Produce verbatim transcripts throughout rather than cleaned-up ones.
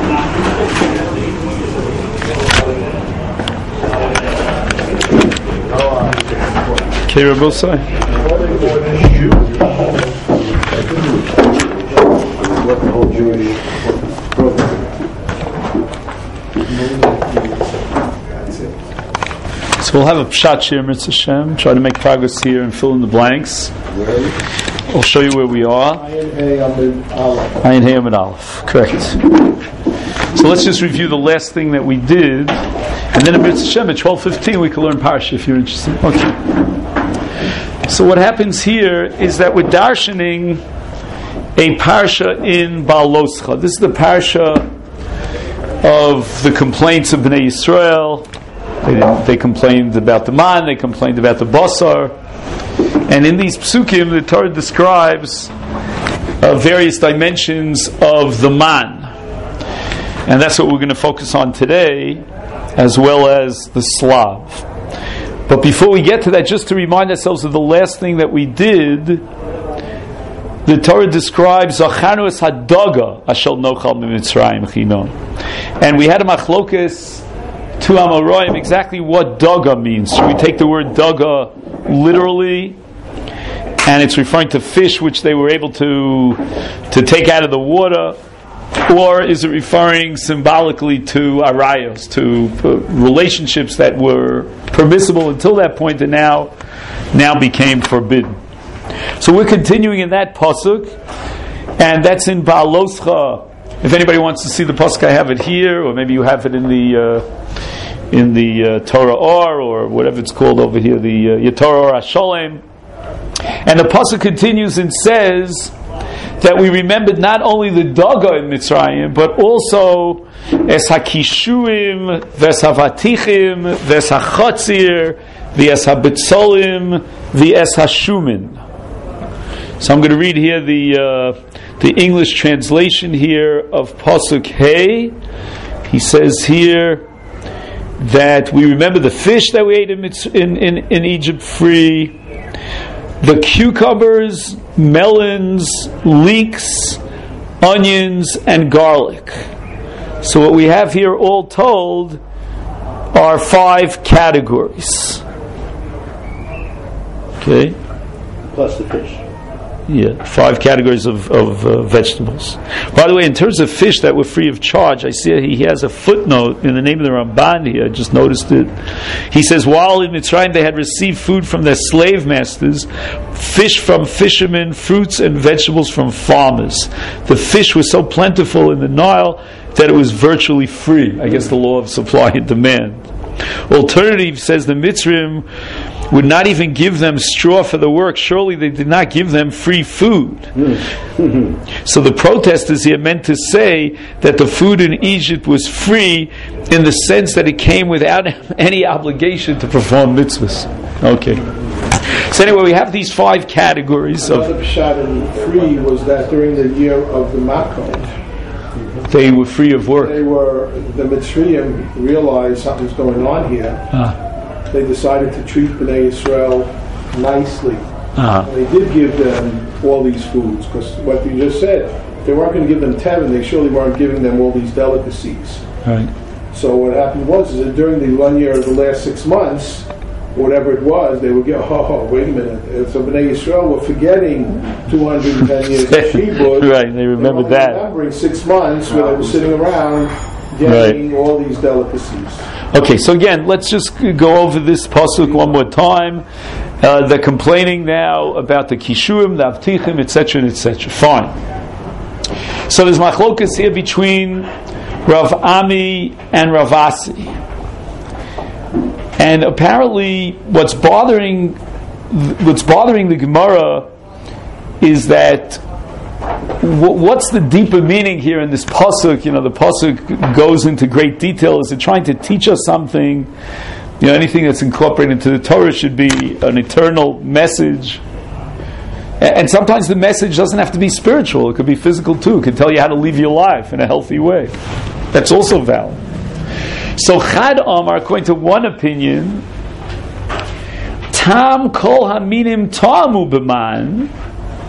Okay, Rabbi Sai. What the whole Jewish program. So we'll have a pshat shir, Mitzvah Hashem, try to make progress here and fill in the blanks. I'll show you where we are. Ayin Hey Amid Aleph. Ayin Hey Amid Aleph, correct. So let's just review the last thing that we did, and then in Mitzvah Hashem at twelve fifteen we can learn Parsha if you're interested. Okay. So what happens here is that we're darshaning a Parsha in Baaloscha. This is the Parsha of the complaints of Bnei Yisrael. They, didn't, they complained about the man, they complained about the basar. And in these psukim, the Torah describes uh, various dimensions of the man. And that's what we're going to focus on today, as well as the Slav. But before we get to that, just to remind ourselves of the last thing that we did, the Torah describes Zacharnu es hadaga ashel nochal b'Mitzrayim chinon. And we had a machlokes to Amoraim exactly what daga means. Should we take the word daga literally, and it's referring to fish which they were able to to take out of the water, or is it referring symbolically to arayos, to uh, relationships that were permissible until that point and now now became forbidden? So we're continuing in that pasuk, and that's in Baaloscha. If anybody wants to see the pasuk, I have it here, or maybe you have it in the uh, in the uh, Torah Or, or whatever it's called over here, the uh, Yetorah Or HaSholem. And the pasuk continues and says that we remembered not only the daga in Mitzrayim, but also es hakishuim, ves havatichim, ves hachatzir, the es habitzolim, the es hashumin. So I'm going to read here the uh, the English translation here of pasuk Hey. He says here that we remember the fish that we ate in in, in, in Egypt free, the cucumbers, melons, leeks, onions, and garlic. So what we have here, all told, are five categories. Okay? Plus the fish. Yeah, five categories of, of uh, vegetables. By the way, in terms of fish that were free of charge, I see he has a footnote in the name of the Ramban here. I just noticed it. He says, while in Mitzrayim they had received food from their slave masters, fish from fishermen, fruits and vegetables from farmers. The fish was so plentiful in the Nile that it was virtually free. I guess the law of supply and demand. Alternative, says the Mitzrayim, would not even give them straw for the work. Surely they did not give them free food. So the protesters here meant to say that the food in Egypt was free in the sense that it came without any obligation to perform mitzvahs. Okay. So anyway, we have these five categories. Another of pshat in free was that during the year of the Makot, they were free of work. They were, the Mitzrayim realized something's going on here. Ah. They decided to treat Bnei Yisrael nicely. Uh-huh. And they did give them all these foods, because what you just said, they weren't going to give them ten, they surely weren't giving them all these delicacies. Right. So what happened was is that during the one year of the last six months, whatever it was, they would get, oh, wait a minute. So Bnei Yisrael were forgetting two hundred ten years of Shibud. Right, they remembered they that. remembering six months where they were sitting around getting right. all these delicacies. Okay, so again, let's just go over this pasuk one more time. Uh, they're complaining now about the kishuim, the avtichim, et cetera, et cetera. Fine. So there's machlokas here between Rav Ami and Rav Asi. And apparently, what's bothering what's bothering the Gemara is that what's the deeper meaning here in this pasuk? You know, the pasuk goes into great detail. Is it trying to teach us something? You know, anything that's incorporated into the Torah should be an eternal message. And sometimes the message doesn't have to be spiritual. It could be physical too. It could tell you how to live your life in a healthy way. That's also valid. So Chad Amar, according to one opinion, Tam kol haminim ta'amu b'man.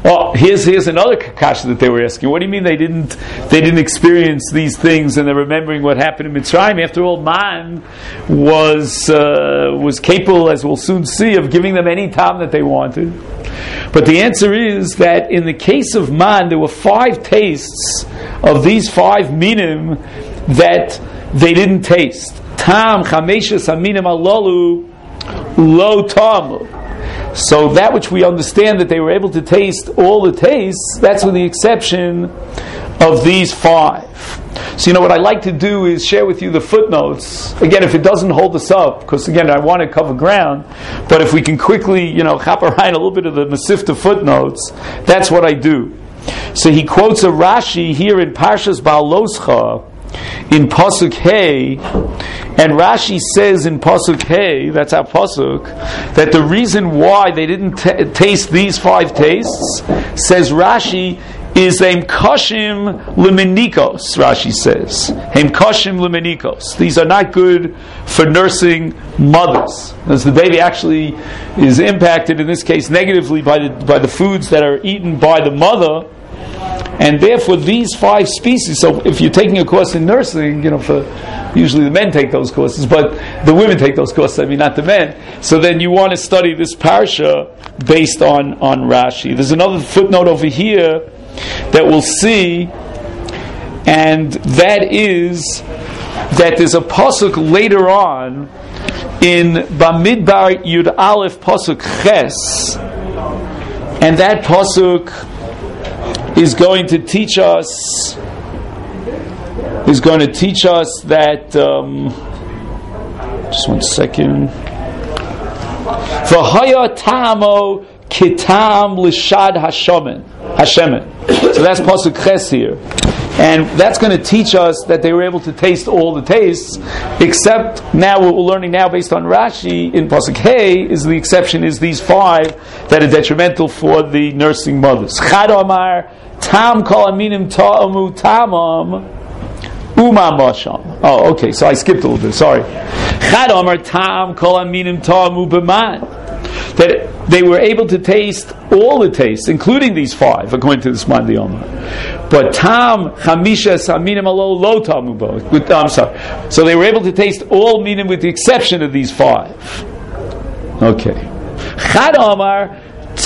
Oh, here's here's another kasha that they were asking. What do you mean they didn't they didn't experience these things and they're remembering what happened in Mitzrayim? After all, man was uh, was capable, as we'll soon see, of giving them any time that they wanted. But the answer is that in the case of man, there were five tastes of these five minim that they didn't taste. Tam chameshes aminim alolu lo tamu. So that which we understand that they were able to taste all the tastes, that's with the exception of these five. So you know what I like to do is share with you the footnotes. Again, if it doesn't hold us up, because again I want to cover ground, but if we can quickly, you know, hop around a little bit of the Masifta footnotes, that's what I do. So he quotes a Rashi here in Parshas Baaloscha, in Pasuk Hey, and Rashi says in Pasuk Hey, that's our Pasuk, that the reason why they didn't t- taste these five tastes, says Rashi, is Heim Koshim Lemenikos, Rashi says. Heim Koshim Lemenikos. These are not good for nursing mothers. As the baby actually is impacted, in this case negatively, by the, by the foods that are eaten by the mother. And therefore, these five species. So, if you're taking a course in nursing, you know, for usually the men take those courses, but the women take those courses. I mean, not the men. So then, you want to study this parsha based on on Rashi. There's another footnote over here that we'll see, and that is that there's a pasuk later on in Bamidbar Yud Aleph pasuk Ches, and that pasuk is going to teach us is going to teach us that um, just one second. V'haya tamo kitam l'shad hashemen. Hashemen. So that's pasuk Ches here, and that's going to teach us that they were able to taste all the tastes, except now what we're learning now based on Rashi in pasuk Hey is the exception is these five that are detrimental for the nursing mothers. Chad Omar Tam kol aminim ta'amu tamam uma masham. Oh, okay. So I skipped a little bit. Sorry. Chad Omar Tam kol aminim ta'amu b'man. That they were able to taste all the tastes, including these five, according to this Mandi Omar. But Tam chamisha aminim alo lo ta'amu bo. I'm sorry. So they were able to taste all minim with the exception of these five. Okay. Chad Omar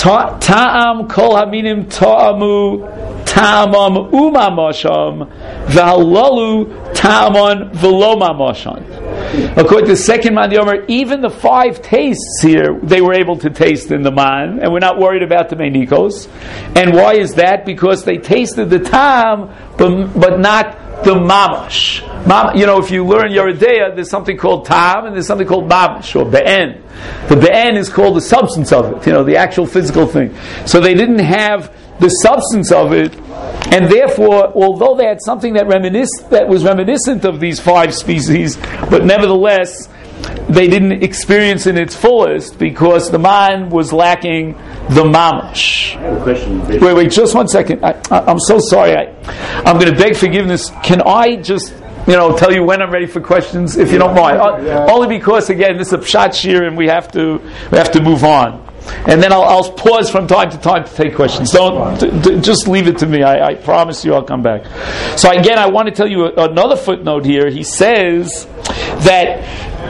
Ta'am kol haminim ta'amu ta'amam umamasham v'halalu ta'aman v'lomamasham. According to the second man, the Omer, even the five tastes here, they were able to taste in the man, and we're not worried about the menikos. And why is that? Because they tasted the ta'am, but, but not the mamash. Mam, you know, if you learn Yeridea, there's something called ta'am and there's something called mamash or be'en. The be'en is called the substance of it, you know, the actual physical thing. So they didn't have the substance of it, and therefore, although they had something that reminisced, that was reminiscent of these five species, but nevertheless, they didn't experience in its fullest because the man was lacking the mamash. I have a question. Wait, wait, just one second. I, I, I'm so sorry. I, I'm going to beg forgiveness. Can I just, you know, tell you when I'm ready for questions, if you don't mind? Uh, only because, again, this is a pshat shir, and we have to we have to move on. And then I'll, I'll pause from time to time to take questions. Don't d- d- just leave it to me. I, I promise you, I'll come back. So again, I want to tell you a, another footnote here. He says that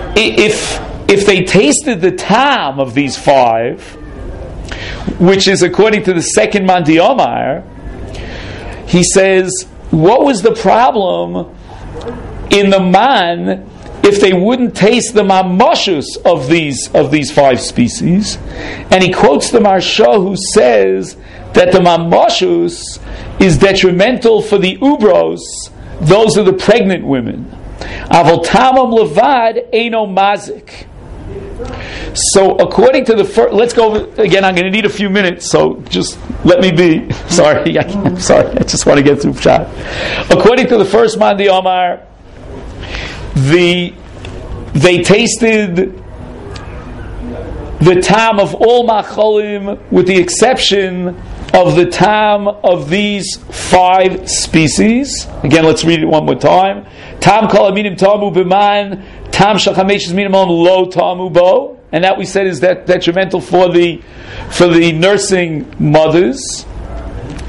if if they tasted the tam of these five, which is according to the second Mandi Omar, he says, what was the problem in the man if they wouldn't taste the mamashus of these of these five species? And he quotes the Marsha, who says that the mamashus is detrimental for the ubros. Those are the pregnant women. Avol tamam levad eino mazik. So according to the first, let's go over, again, I'm going to need a few minutes, so just let me be. Sorry, I, I'm sorry, I just want to get through Pshat. According to the first Mandi Omar, the they tasted the tam of all macholim with the exception of the tam of these five species. Again, let's read it one more time. Tam kol aminim tamu b'man, tam shachameshes minimum lo tamu bo, and that we said is that detrimental for the for the nursing mothers.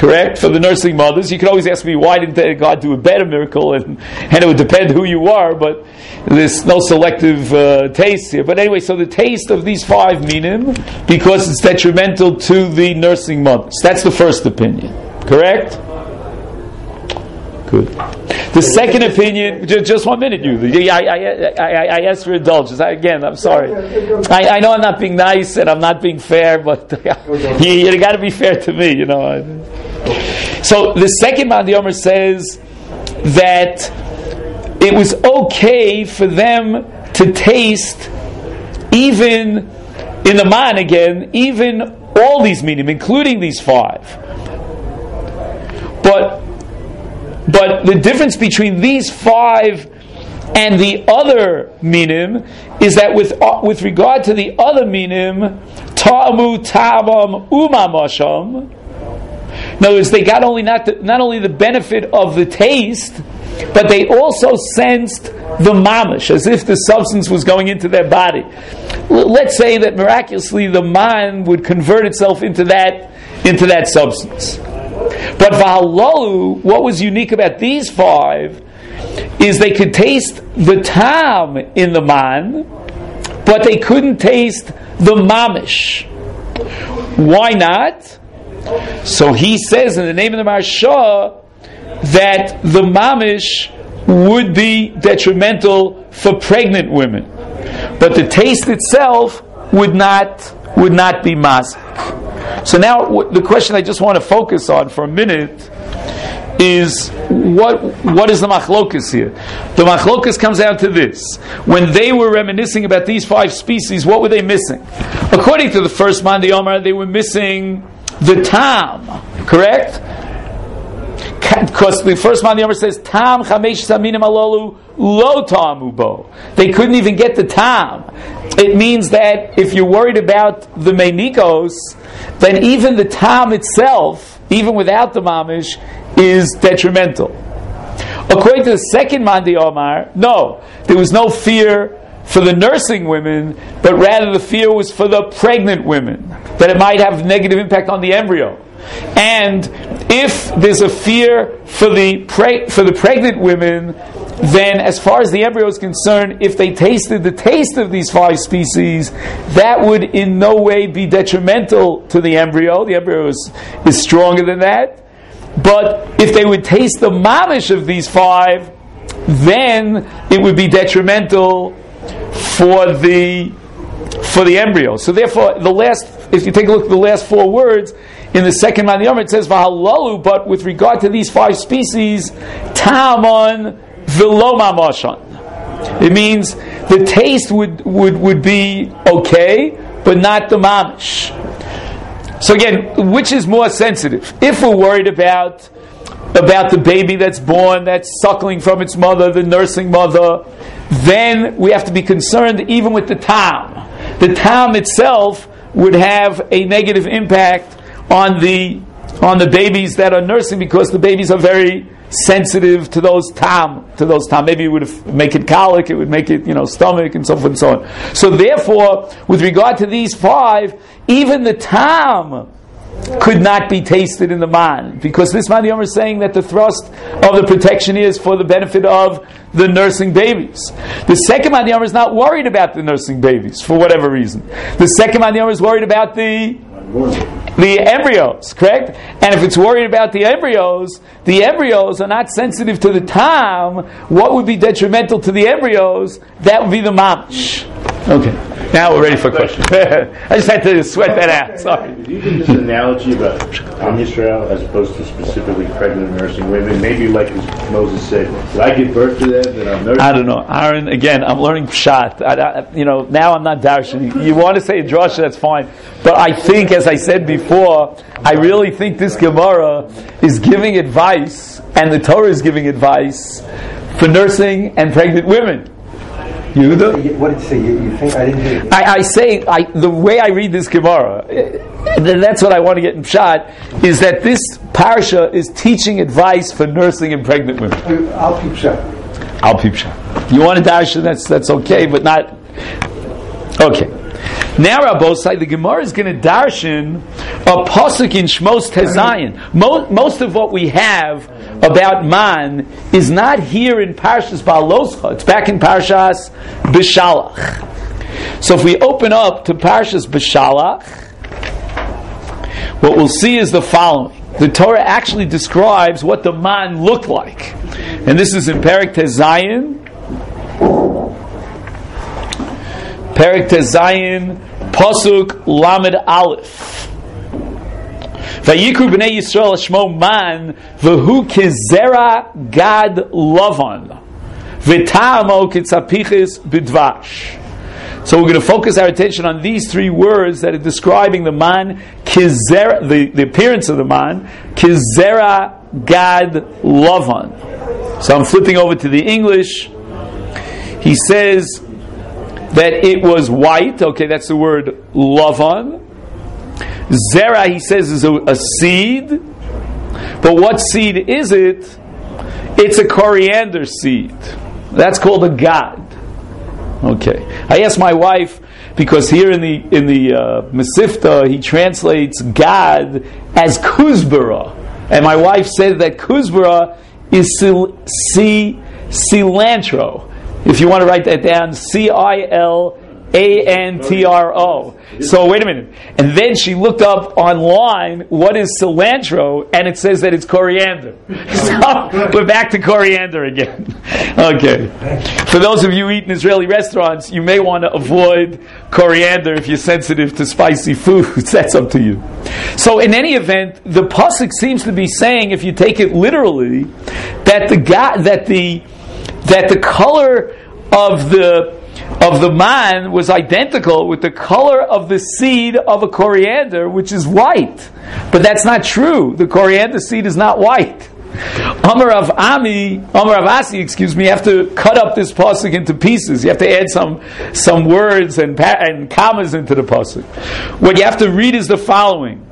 correct? For the nursing mothers. You could always ask me, why didn't God do a better miracle? And, and it would depend who you are, but there's no selective uh, taste here. But anyway, so the taste of these five minim, because it's detrimental to the nursing mothers. That's the first opinion, correct? Good. The second opinion, just, just one minute, you. I, I, I, I asked for indulgence. I, again, I'm sorry. I, I know I'm not being nice and I'm not being fair, but you, you got to be fair to me, you know. So the second Man Yomer says that it was okay for them to taste, even in the man again, even all these minim, including these five. But But the difference between these five and the other minim is that with uh, with regard to the other minim, ta'amu ta'amam umamasham. In other words, they got only not the, not only the benefit of the taste, but they also sensed the mamish, as if the substance was going into their body. L- let's say that miraculously the man would convert itself into that into that substance. But v'halalu, what was unique about these five is they could taste the tam in the man, but they couldn't taste the mamish. Why not? So he says in the name of the Maharsha that the mamish would be detrimental for pregnant women, but the taste itself would not would not be mazik. So now w- the question I just want to focus on for a minute is what what is the machlokas here? The machlokas comes down to this. When they were reminiscing about these five species, what were they missing? According to the first Man Omar, they were missing the tam, correct? Because the first Man Omar says, tam chamesh saminim alolu lo ta'amu bo. They couldn't even get the tam. It means that if you're worried about the meinikos, then even the tam itself, even without the mamish, is detrimental. According to the second Mandi Omar, no, there was no fear for the nursing women, but rather the fear was for the pregnant women, that it might have negative impact on the embryo. And if there's a fear for the pre- for the pregnant women, then as far as the embryo is concerned, if they tasted the taste of these five species, that would in no way be detrimental to the embryo. The embryo is, is stronger than that. But if they would taste the mamish of these five, then it would be detrimental for the for the embryo. So therefore, the last, if you take a look at the last four words, in the second Man Yomer, it says v'halalu, but with regard to these five species, ta'aman v'lo mamashan. It means the taste would, would, would be okay, but not the mamish. So again, which is more sensitive? If we're worried about about the baby that's born, that's suckling from its mother, the nursing mother, then we have to be concerned even with the tam. The tam itself would have a negative impact on the on the babies that are nursing, because the babies are very sensitive to those tam, to those tam. Maybe it would make it colic, it would make it, you know, stomach, and so forth and so on. So therefore, with regard to these five, even the tam could not be tasted in the man, because this man Yomer is saying that the thrust of the protection is for the benefit of the nursing babies. The second man Yomer is not worried about the nursing babies for whatever reason. The second man Yomer is worried about the the embryos, correct? And if it's worried about the embryos, the embryos are not sensitive to the tam. What would be detrimental to the embryos? That would be the mamish. Okay. Now we're ready for questions. I just had to sweat that out. Sorry. If you can just an analogy about Am Yisrael as opposed to specifically pregnant nursing women, maybe like as Moses said, did I give birth to them? That I'm nursing? I don't know, Aaron. Again, I'm learning pshat. I, I, you know, now I'm not darshan. You want to say drasha, that's fine. But I think, as I said before, I really think this Gemara is giving advice, and the Torah is giving advice for nursing and pregnant women. Yehuda? What did you say? You, you think I didn't hear it? I, I say I, the way I read this Gemara, that's what I want to get in pshat, is that this parsha is teaching advice for nursing and pregnant women. I'll peep pshat. I'll peep pshat. You want to darshan? That's that's okay, but not okay. Now, Rabbosai, the Gemara is going to darshan a pasuk in Shmos Tezayin. Most, most of what we have about man is not here in Parshas Baaloscha. It's back in Parshas B'Shalach. So if we open up to Parshas B'Shalach, what we'll see is the following. The Torah actually describes what the man looked like. And this is in Perek Tezayin. Perek Tezayin, Pasuk Lamed Aleph. Vayikru b'nei Yisrael Shmo Man v'hu kezera Gad Lavan v'ta'amo ketzapiches b'dvash. So we're going to focus our attention on these three words that are describing the man, kizera, the, the appearance of the man, kizera Gad Lavan. So I'm flipping over to the English. He says that it was white. Okay, that's the word Lavan. Zera, he says, is a, a seed. But what seed is it? It's a coriander seed. That's called a Gad. Okay. I asked my wife, because here in the in the uh, Mesifta, he translates Gad as Kuzbara. And my wife said that Kuzbara is sil- C, cilantro. If you want to write that down, C I L A N T R O. So wait a minute. And then she looked up online what is cilantro, and it says that it's coriander. So we're back to coriander again. Okay. For those of you who eat in Israeli restaurants, you may want to avoid coriander if you're sensitive to spicy foods. That's up to you. So in any event, the pasuk seems to be saying, if you take it literally, that the ga- that the that the color of the of the man was identical with the color of the seed of a coriander, which is white. But that's not true. The coriander seed is not white. Amar of Ami, Amar of Asi, excuse me, you have to cut up this pasuk into pieces. You have to add some some words and and commas into the pasuk. What you have to read is the following: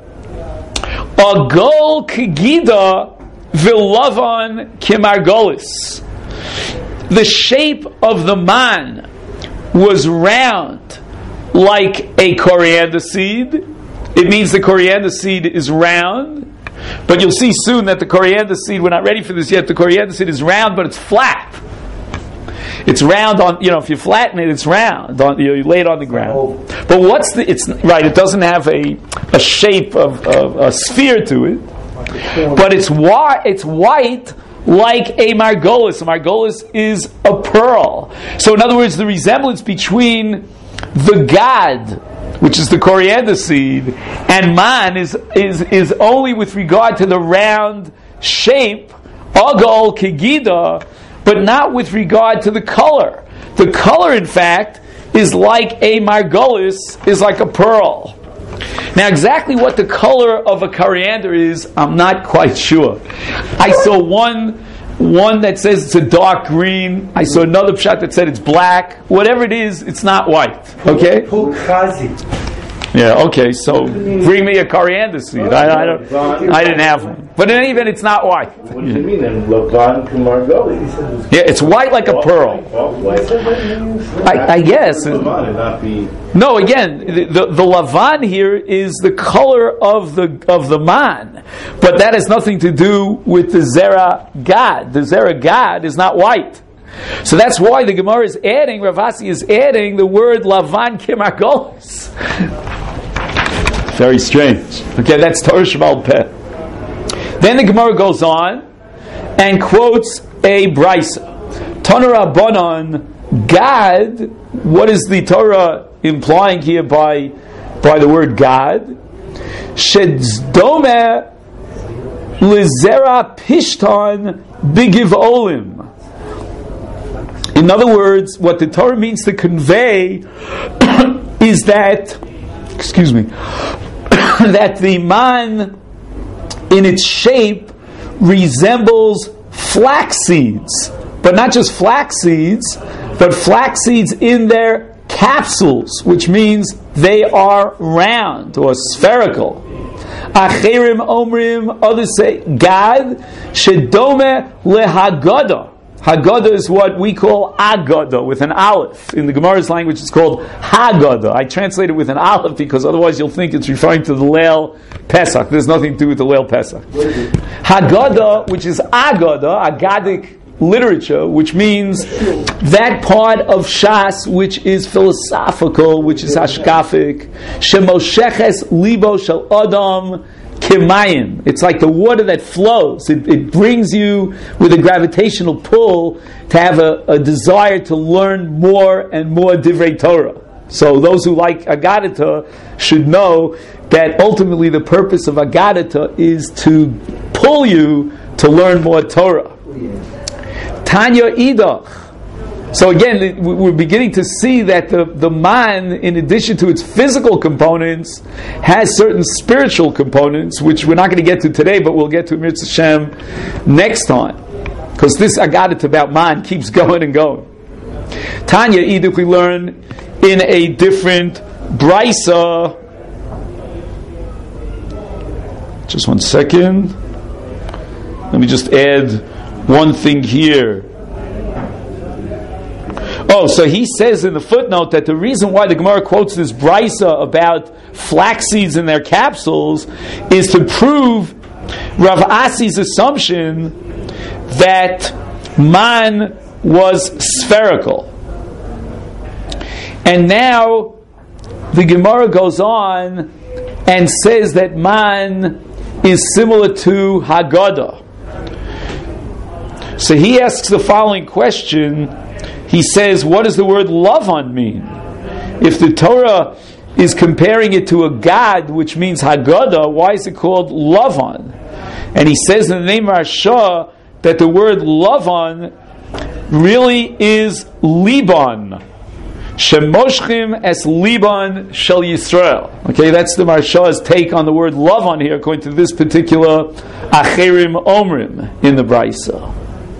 Agol kegida v'lavan kimargolis. The shape of the man was round like a coriander seed. It means the coriander seed is round. But you'll see soon that the coriander seed, we're not ready for this yet, the coriander seed is round, but it's flat. It's round on, you know, if you flatten it, it's round. On, you, know, you lay it on the ground. But what's the, it's, right, it doesn't have a, a shape of, of a sphere to it. But it's, wa- it's white like a margolis. A margolis is a pearl. So in other words, the resemblance between the Gad, which is the coriander seed, and man is is is only with regard to the round shape, agol kegida, but not with regard to the color. The color, in fact, is like a margolis, is like a pearl. Now, exactly what the color of a coriander is, I'm not quite sure. I saw one one that says it's a dark green. I saw another pshat that said it's black. Whatever it is, it's not white. Okay? Yeah, okay, so bring me a coriander seed. I, I don't I didn't have one. But in any event, it's not white. What do you mean then? Lavan Kumargoli. Yeah, it's white like a pearl. I, I guess. No, again, the, the, the lavan here is the color of the of the man. But that has nothing to do with the Zera Gad. The Zera Gad is not white. So that's why the Gemara is adding, Rav Asi is adding the word lavan kimargolis. Very strange. Okay, that's Torah Sheba'al Peh. Then the Gemara goes on and quotes a brisa. Tana Rabbanan Gad. What is the Torah implying here by by the word Gad? Shedzdome lizera pishton bigiv olim. In other words, what the Torah means to convey is that, excuse me, that the man in its shape resembles flax seeds, but not just flax seeds, but flax seeds in their capsules, which means they are round or spherical. Acherim omrim, others say Gad shedome lehagada. Haggadah is what we call Agadah, with an aleph. In the Gemara's language, it's called Haggadah. I translate it with an aleph because otherwise you'll think it's referring to the Leil Pesach. There's nothing to do with the Leil Pesach. Haggadah, which is Agadah, Agadic literature, which means that part of Shas which is philosophical, which is hashkafic, Shemosheches libo shel Adam Kimayim. It's like the water that flows. It, it brings you with a gravitational pull to have a, a desire to learn more and more Divrei Torah. So those who like Agadita should know that ultimately the purpose of Agadita is to pull you to learn more Torah. Tanya Idach. So again, we're beginning to see that the, the man, in addition to its physical components, has certain spiritual components, which we're not going to get to today, but we'll get to Mirz Hashem next time. Because this Agadit about man keeps going and going. Tanya Idach we learn in a different Brisa. Just one second. Let me just add one thing here. Oh, so he says in the footnote that the reason why the Gemara quotes this brisa about flax seeds in their capsules is to prove Rav Asi's assumption that man was spherical. And now the Gemara goes on and says that man is similar to Haggadah. So he asks the following question. He says, what does the word Lavan mean? If the Torah is comparing it to a God, which means Haggadah, why is it called Lavan? And he says in the name of Rasha that the word Lavan really is Liban. Shemoshchim es Liban shel Yisrael. Okay, that's the Marsha's take on the word Lavan here, according to this particular Acherim Omrim in the Brisa.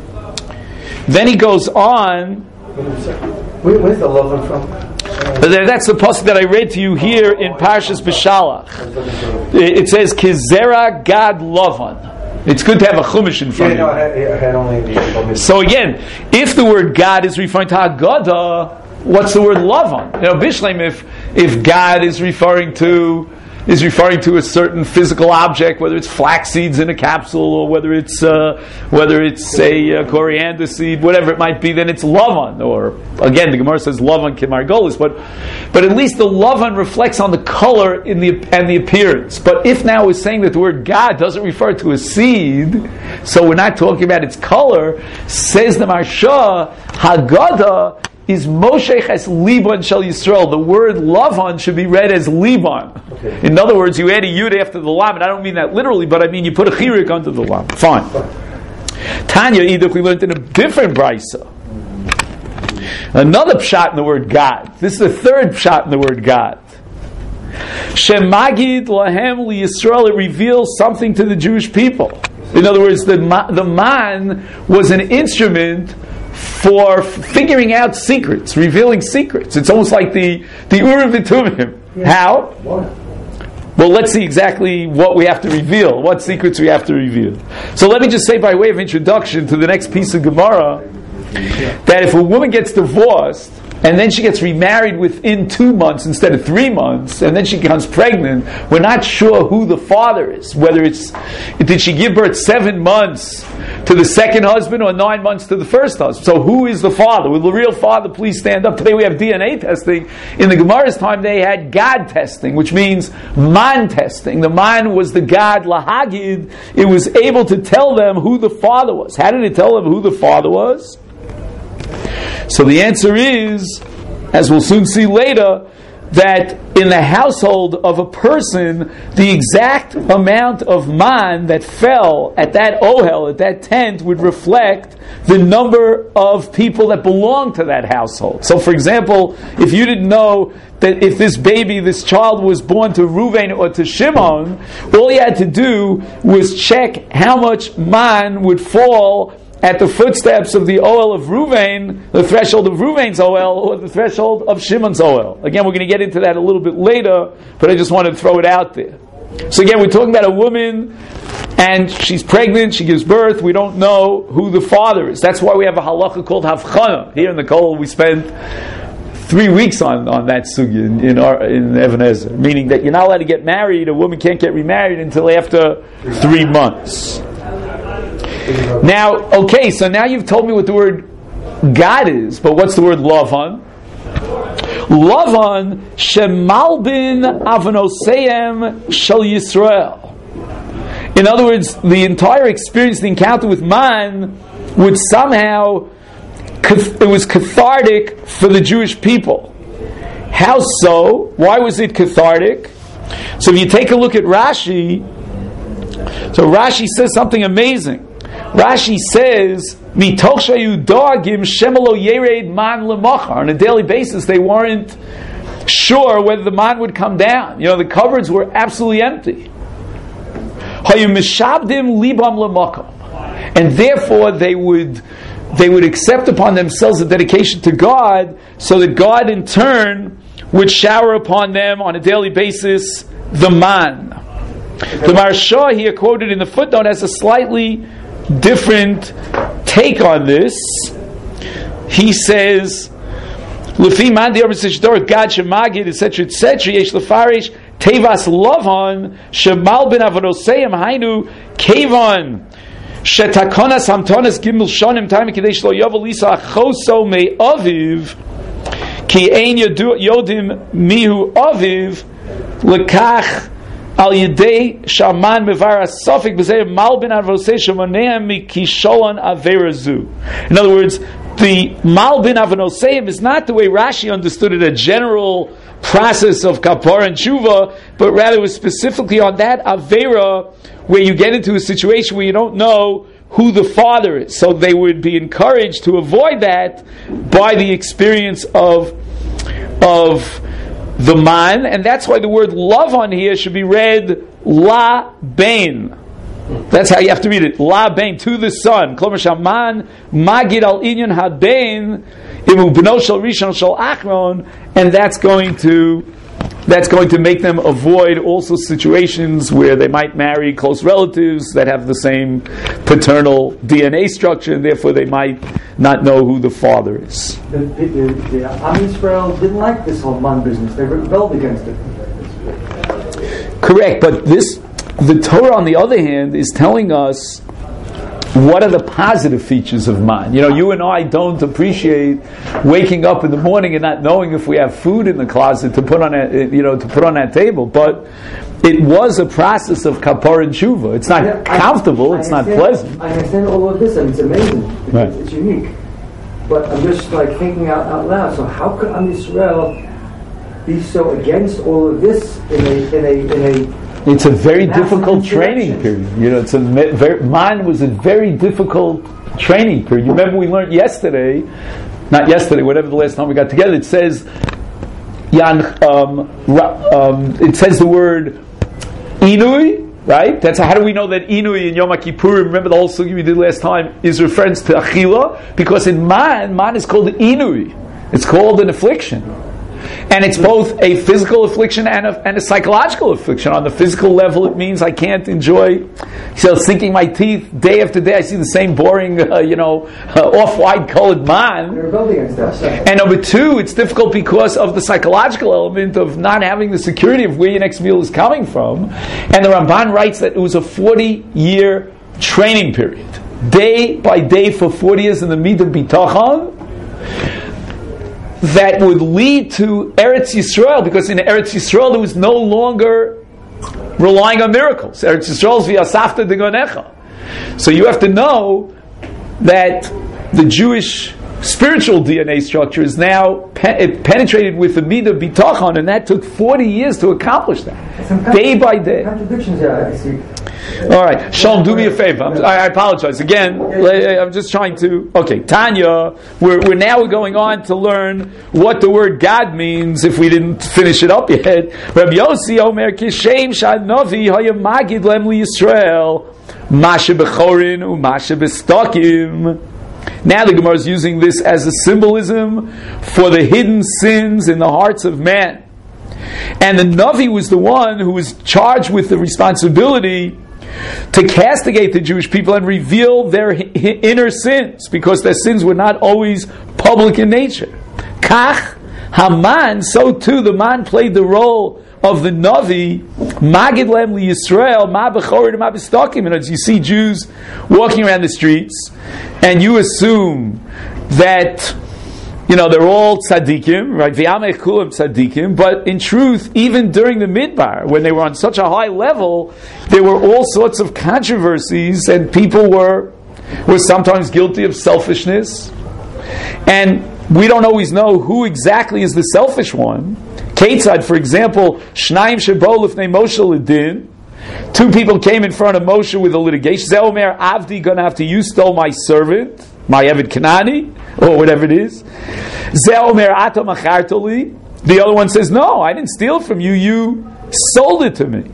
Then he goes on. Where, where's the Lavan from? That's the pasuk that I read to you here in Parshas Beshalach. It says Kizera Gad Lavan. It's good to have a chumash in front yeah, of no, you. I, I had only So again, if the word God is referring to Haggadah, what's the word Lavan? You know, Bishleim, if if God is referring to is referring to a certain physical object, whether it's flax seeds in a capsule or whether it's uh, whether it's a uh, coriander seed, whatever it might be, then it's Lavan. Or again, the Gemara says Lavan Kimargolis, but but at least the Lavan reflects on the color in the and the appearance. But if now we're saying that the word God doesn't refer to a seed, so we're not talking about its color, says the Marsha, Haggadah is Moshe Ches Liban Shel Yisrael. The word Lavan should be read as Liban. Okay. In other words, you add a yud after the lam, and I don't mean that literally, but I mean you put a chirik under the lam. Fine. Tanya, either we learned in a different brisa. Another pshat in the word God. This is the third pshat in the word God. Shemagid lahem liyisrael. It reveals something to the Jewish people. In other words, the the man was an instrument for figuring out secrets, revealing secrets. It's almost like the, the Urim V'Tumim. Yeah. How? What? Well, let's see exactly what we have to reveal, what secrets we have to reveal. So let me just say by way of introduction to the next piece of Gemara, that if a woman gets divorced, and then she gets remarried within two months instead of three months, and then she becomes pregnant, we're not sure who the father is. Whether it's, did she give birth seven months to the second husband or nine months to the first husband? So who is the father? Will the real father please stand up? Today we have D N A testing. In the Gemara's time they had God testing, which means man testing. The man was the God, Lahagid. It was able to tell them who the father was. How did it tell them who the father was? So the answer is, as we'll soon see later, that in the household of a person, the exact amount of man that fell at that ohel, at that tent, would reflect the number of people that belong to that household. So for example, if you didn't know that if this baby, this child was born to Reuven or to Shimon, all you had to do was check how much man would fall at the footsteps of the Ohel of Reuven, the threshold of Reuven's Ohel, or the threshold of Shimon's Ohel. Again, we're going to get into that a little bit later, but I just wanted to throw it out there. So again, we're talking about a woman and she's pregnant, she gives birth, we don't know who the father is. That's why we have a halacha called Havchana. Here in the Kollel we spent three weeks on, on that sugya in, in, our, in Even HaEzer, meaning that you're not allowed to get married, a woman can't get remarried until after three months. Now, okay, so now you've told me what the word God is, but what's the word Lavan? Lavan shemalbin avonoseim shel Yisrael. In other words, the entire experience, the encounter with man, would somehow, it was cathartic for the Jewish people. How so? Why was it cathartic? So if you take a look at Rashi, so Rashi says something amazing. Rashi says, "Mitoch shayu doagim shemelo yered man lemachar." On a daily basis, they weren't sure whether the man would come down. You know, the cupboards were absolutely empty. Hayu mishabdim libam lemachar, and therefore they would they would accept upon themselves a dedication to God, so that God in turn would shower upon them on a daily basis the man. The Maharsha here quoted in the footnote has a slightly different take on this. He says, "Lefi man the Arbesish God shemagid et cetera et cetera yesh lefarish tevas lavon shemal ben avodoseim hainu kevon shetakonas hamtonas gimel shonim time kadesh lo yovel lisa achoso me aviv ki ein yodim mihu aviv lekach al yedei shaman mevar asafik b'zeh malbin avosei shemoneim mikisholon averazu." In other words, the malbin avonoseim is not the way Rashi understood it, a general process of kapara and tshuva, but rather it was specifically on that avera where you get into a situation where you don't know who the father is. So they would be encouraged to avoid that by the experience of of the man, and that's why the word love on here should be read la bain. That's how you have to read it. La bain, to the son. Klomer shaman magid al inyan habain imu b'no shel rishon shel achron, and that's going to that's going to make them avoid also situations where they might marry close relatives that have the same paternal D N A structure, and therefore they might not know who the father is. The, the, the, the Am Yisrael didn't like this whole man business. They rebelled against it. Correct, but this, the Torah on the other hand, is telling us what are the positive features of man. You know, you and I don't appreciate waking up in the morning and not knowing if we have food in the closet to put on a, you know, to put on that table. But it was a process of kapara and tshuva. It's not yeah, comfortable. I, I it's not pleasant. I understand all of this, and it's amazing. It's, right. it's unique. But I'm just like thinking out, out loud. So how could Am Yisrael be so against all of this in a in a in a It's a very difficult training period. You know, it's a very, mine was a very difficult training period. You remember we learned yesterday, not yesterday, whatever the last time we got together. It says, Yan, um, um, it says the word inui, right? That's how do we know that inui in Yom Kippurim? Remember the whole sugi we did last time is reference to achila, because in man, man is called inui. It's called an affliction. And it's both a physical affliction and a, and a psychological affliction. On the physical level, it means I can't enjoy, so sinking my teeth day after day. I see the same boring, uh, you know, uh, off-white colored man. And number two, it's difficult because of the psychological element of not having the security of where your next meal is coming from. And the Ramban writes that it was a forty-year training period, day by day for forty years in the Midah Bitachon, that would lead to Eretz Yisrael, because in Eretz Yisrael there was no longer relying on miracles. Eretz Yisrael is v'yasafta degonecha. So you have to know that the Jewish spiritual D N A structure is now pe- penetrated with the midah bitachon, and that took forty years to accomplish that, Some day by day. Contradictions there, I see. All right, Shalom, do me a favor. I'm, I apologize again. I'm just trying to. Okay, Tanya. We're we're now going on to learn what the word God means. If we didn't finish it up yet, Rabbi Yossi Omer Kishem Shadnovi Hayamagid Lem Yisrael Masha Bechorin Umasha Bestokim. Now the Gemara is using this as a symbolism for the hidden sins in the hearts of man. And the Navi was the one who was charged with the responsibility to castigate the Jewish people and reveal their hi- hi- inner sins, because their sins were not always public in nature. Kach Haman, so too the man played the role of the Navi, Magid Lem li Yisrael, Ma Bechorid, Ma Bestokim. And as you see Jews walking around the streets, and you assume that, you know, they're all tzaddikim, right? V'yamech kulam tzaddikim. But in truth, even during the Midbar, when they were on such a high level, there were all sorts of controversies, and people were were sometimes guilty of selfishness. And we don't always know who exactly is the selfish one. Ketzad, for example, Shnaim Shebo Lifnei Moshe L'Din. Two people came in front of Moshe with a litigation. Zeh Omer Avdi gonna have to, you stole my servant, my Eved Kanani, or whatever it is. Zeh Omer Ato Machartoli. The other one says, no, I didn't steal it from you, you sold it to me.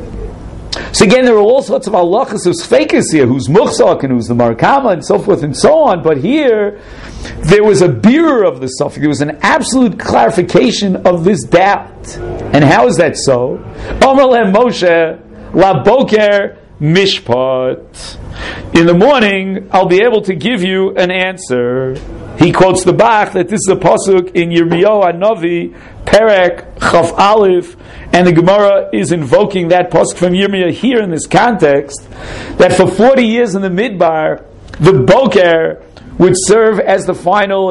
So again, there are all sorts of halachas of sfeikis here, who's muchzak and who's the markama and so forth and so on. But here, there was a birur of the suffix. There was an absolute clarification of this doubt. And how is that so? Omer lehem Moshe la boker mishpat. In the morning, I'll be able to give you an answer. He quotes the Bach that this is a pasuk in Yirmiyahu Hanavi, Perek Chaf Aleph, and the Gemara is invoking that pasuk from Yirmiyah here in this context, that for forty years in the Midbar, the Boker would serve as the final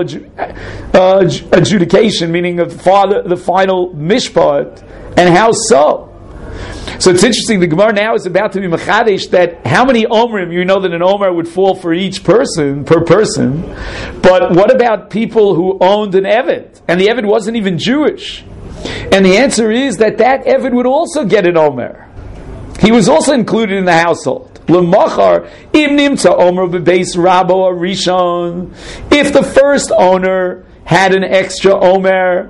uh, adjudication, meaning the, father, the final mishpat. And how so? So it's interesting, the Gemara now is about to be mechadesh that how many omrim, you know that an omer would fall for each person, per person, but what about people who owned an eved, and the eved wasn't even Jewish? And the answer is that that eved would also get an omer. He was also included in the household. L'machar im nimtza omer b'beis rabo arishon. If the first owner had an extra omer,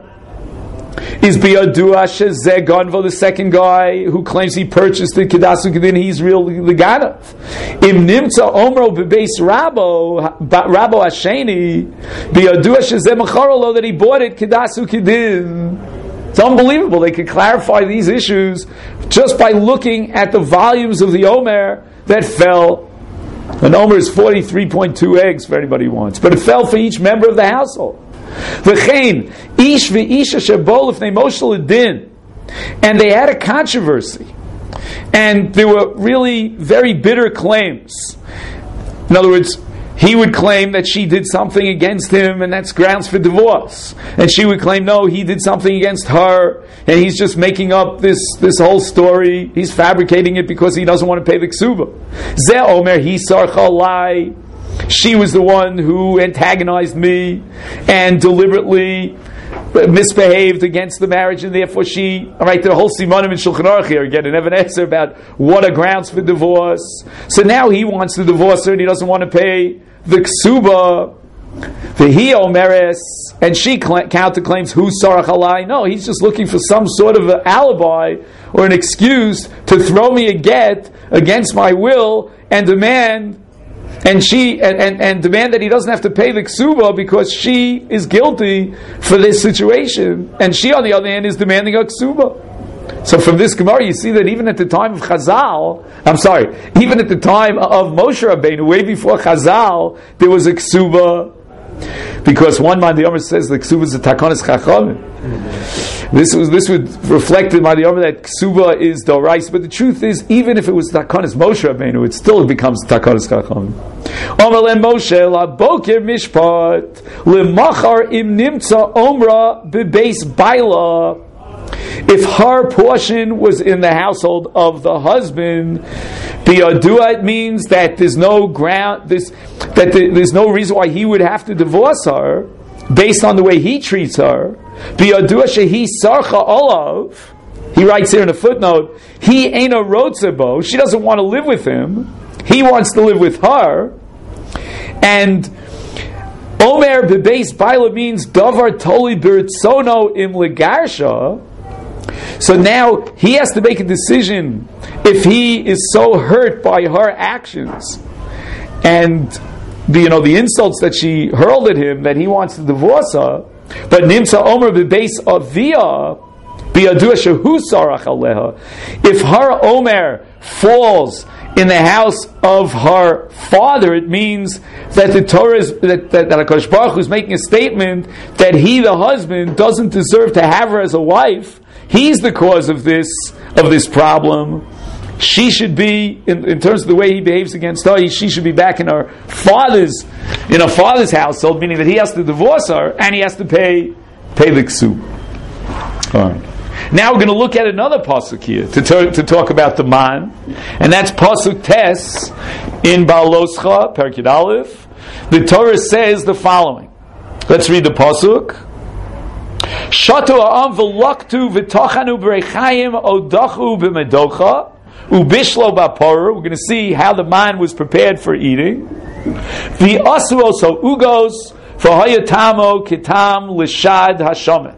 is biyadua shezeh ganva, the second guy who claims he purchased it, kedasu kedin, he's real the ganav. Im nimtza omro bebeis rabo rabo hasheni biyadua shezeh macharolo, that he bought it kedasu kedin. It's unbelievable. They could clarify these issues just by looking at the volumes of the omer that fell. An omer is forty-three point two eggs for anybody who wants, but it fell for each member of the household. V'chein ish v'isha shebo lifnei Moshe L'Din, and they had a controversy, and there were really very bitter claims. In other words, he would claim that she did something against him, and that's grounds for divorce, and she would claim no, he did something against her, and he's just making up this this whole story. He's fabricating it because he doesn't want to pay the ksuba. Zeh omer hisar chalai. She was the one who antagonized me and deliberately misbehaved against the marriage, and therefore she. All right, the whole simanim in Shulchan Aruch here again, an answer about what are grounds for divorce. So now he wants to divorce her, and he doesn't want to pay the ksuba. The he omeres, and she cl- counterclaims who sarach alai. No, he's just looking for some sort of an alibi or an excuse to throw me a get against my will and demand. And she and, and, and demand that he doesn't have to pay the ksuba because she is guilty for this situation, and she, on the other hand, is demanding a ksuba. So from this Gemara, you see that even at the time of Chazal, I'm sorry, even at the time of Moshe Rabbeinu, way before Chazal, there was a ksuba, because one man the Omer says the ksuba is a takonis chachamim. This was this would reflect in my the Omer that ksuba is dorais, but the truth is, even if it was takonis Moshe Rabbeinu, it still becomes takonis chachamim. Omer le Moshe la boker mishpat lemachar im nimtza omra bebeis baila. If her portion was in the household of the husband, biyadua, it means that there's no ground, this that there's no reason why he would have to divorce her based on the way he treats her. Biyadua shehi sarcha olav. He writes here in a footnote, he ain't a rotzebo. She doesn't want to live with him. He wants to live with her. And Omer bebeis baila means davar toli birtsono im legarsha. So now he has to make a decision if he is so hurt by her actions and the, you know, the insults that she hurled at him that he wants to divorce her. But nimsa omer bebeis avia biyadua shehu sarach aleha. If her omer falls in the house of her father, it means that the Torah is, that, that, that HaKadosh Baruch Hu is making a statement that he, the husband, doesn't deserve to have her as a wife. He's the cause of this of this problem. She should be, in, in terms of the way he behaves against her, she should be back in her father's in her father's household, meaning that he has to divorce her and he has to pay pay the ksu. All right. Now we're going to look at another pasuk here to, ter- to talk about the man, and that's pasuk tes in Baaloscha, Perek Yud Aleph. The Torah says the following. Let's read the pasuk. Shatu ha'am v'loktu v'tochanu b'reichayim odachu b'medocha ubishlo b'apor. We're going to see how the man was prepared for eating. V'asu also ugos v'hayatamo kitam lishad hashamen.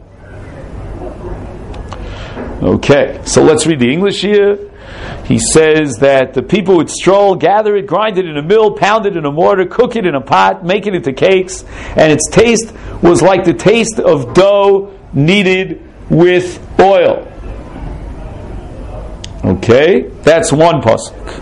Okay, so let's read the English here. He says that the people would stroll, gather it, grind it in a mill, pound it in a mortar, cook it in a pot, make it into cakes, and its taste was like the taste of dough kneaded with oil. Okay, that's one pasuk.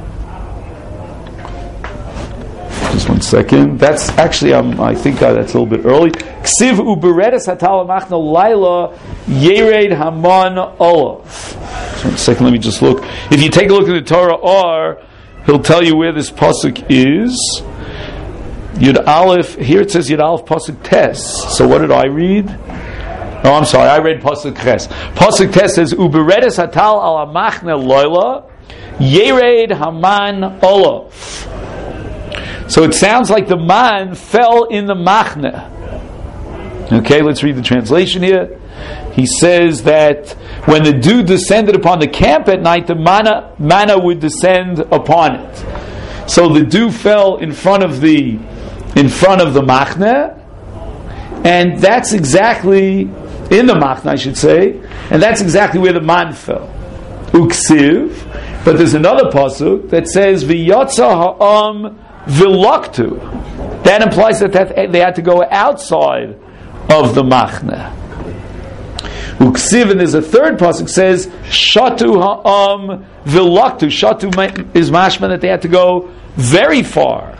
Just one second. That's actually, um, I think uh, that's a little bit early. Ksiv uberedes hatal machna laila yered haman olav. One second, let me just look. If you take a look at the Torah R, he'll tell you where this pasuk is. Yud Aleph, here it says Yud Aleph pasuk tes. So what did I read? Oh, I'm sorry, I read pasuk ches. Pasuk tes says uberedes hatal ala machna laila yered haman olav. So it sounds like the man fell in the machne. Okay, let's read the translation here. He says that when the dew descended upon the camp at night, the manna, manna would descend upon it. So the dew fell in front of the in front of the machne, and that's exactly in the machne, I should say, and that's exactly where the man fell. Uksiv, but there's another pasuk that says v'yotza ha'am Viloktu. That implies that, that they had to go outside of the machne. Uksiv, and there's a third pasuk says Shatu ha'am viloktu. Shatu is mashma that they had to go very far.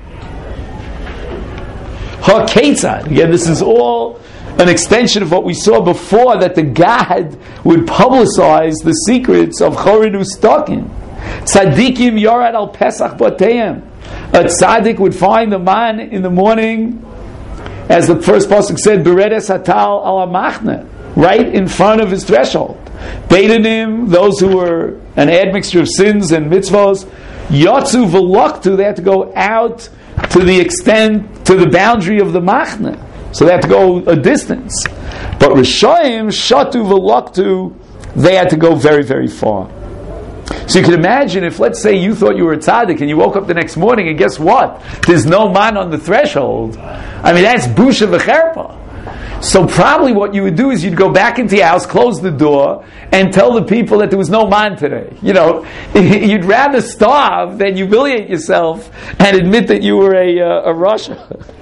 Ha'ketzad. Again, this is all an extension of what we saw before, that the God would publicize the secrets of Chorin Ustakin. Tzadikim yorad al Pesach bateim. A tzaddik would find the man in the morning, as the first pasuk said, beredes hatal ala machne, right in front of his threshold. Beidanim, those who were an admixture of sins and mitzvos, yotzu v'loktu, they had to go out to the extent, to the boundary of the machne. So they had to go a distance. But Rishoyim, shatu v'loktu, they had to go very, very far. So you can imagine if, let's say, you thought you were a tzaddik and you woke up the next morning and guess what? There's no man on the threshold. I mean, that's busha v'cherpa. So probably what you would do is you'd go back into your house, close the door, and tell the people that there was no man today. You know, you'd rather starve than humiliate yourself and admit that you were a, uh, a Russia.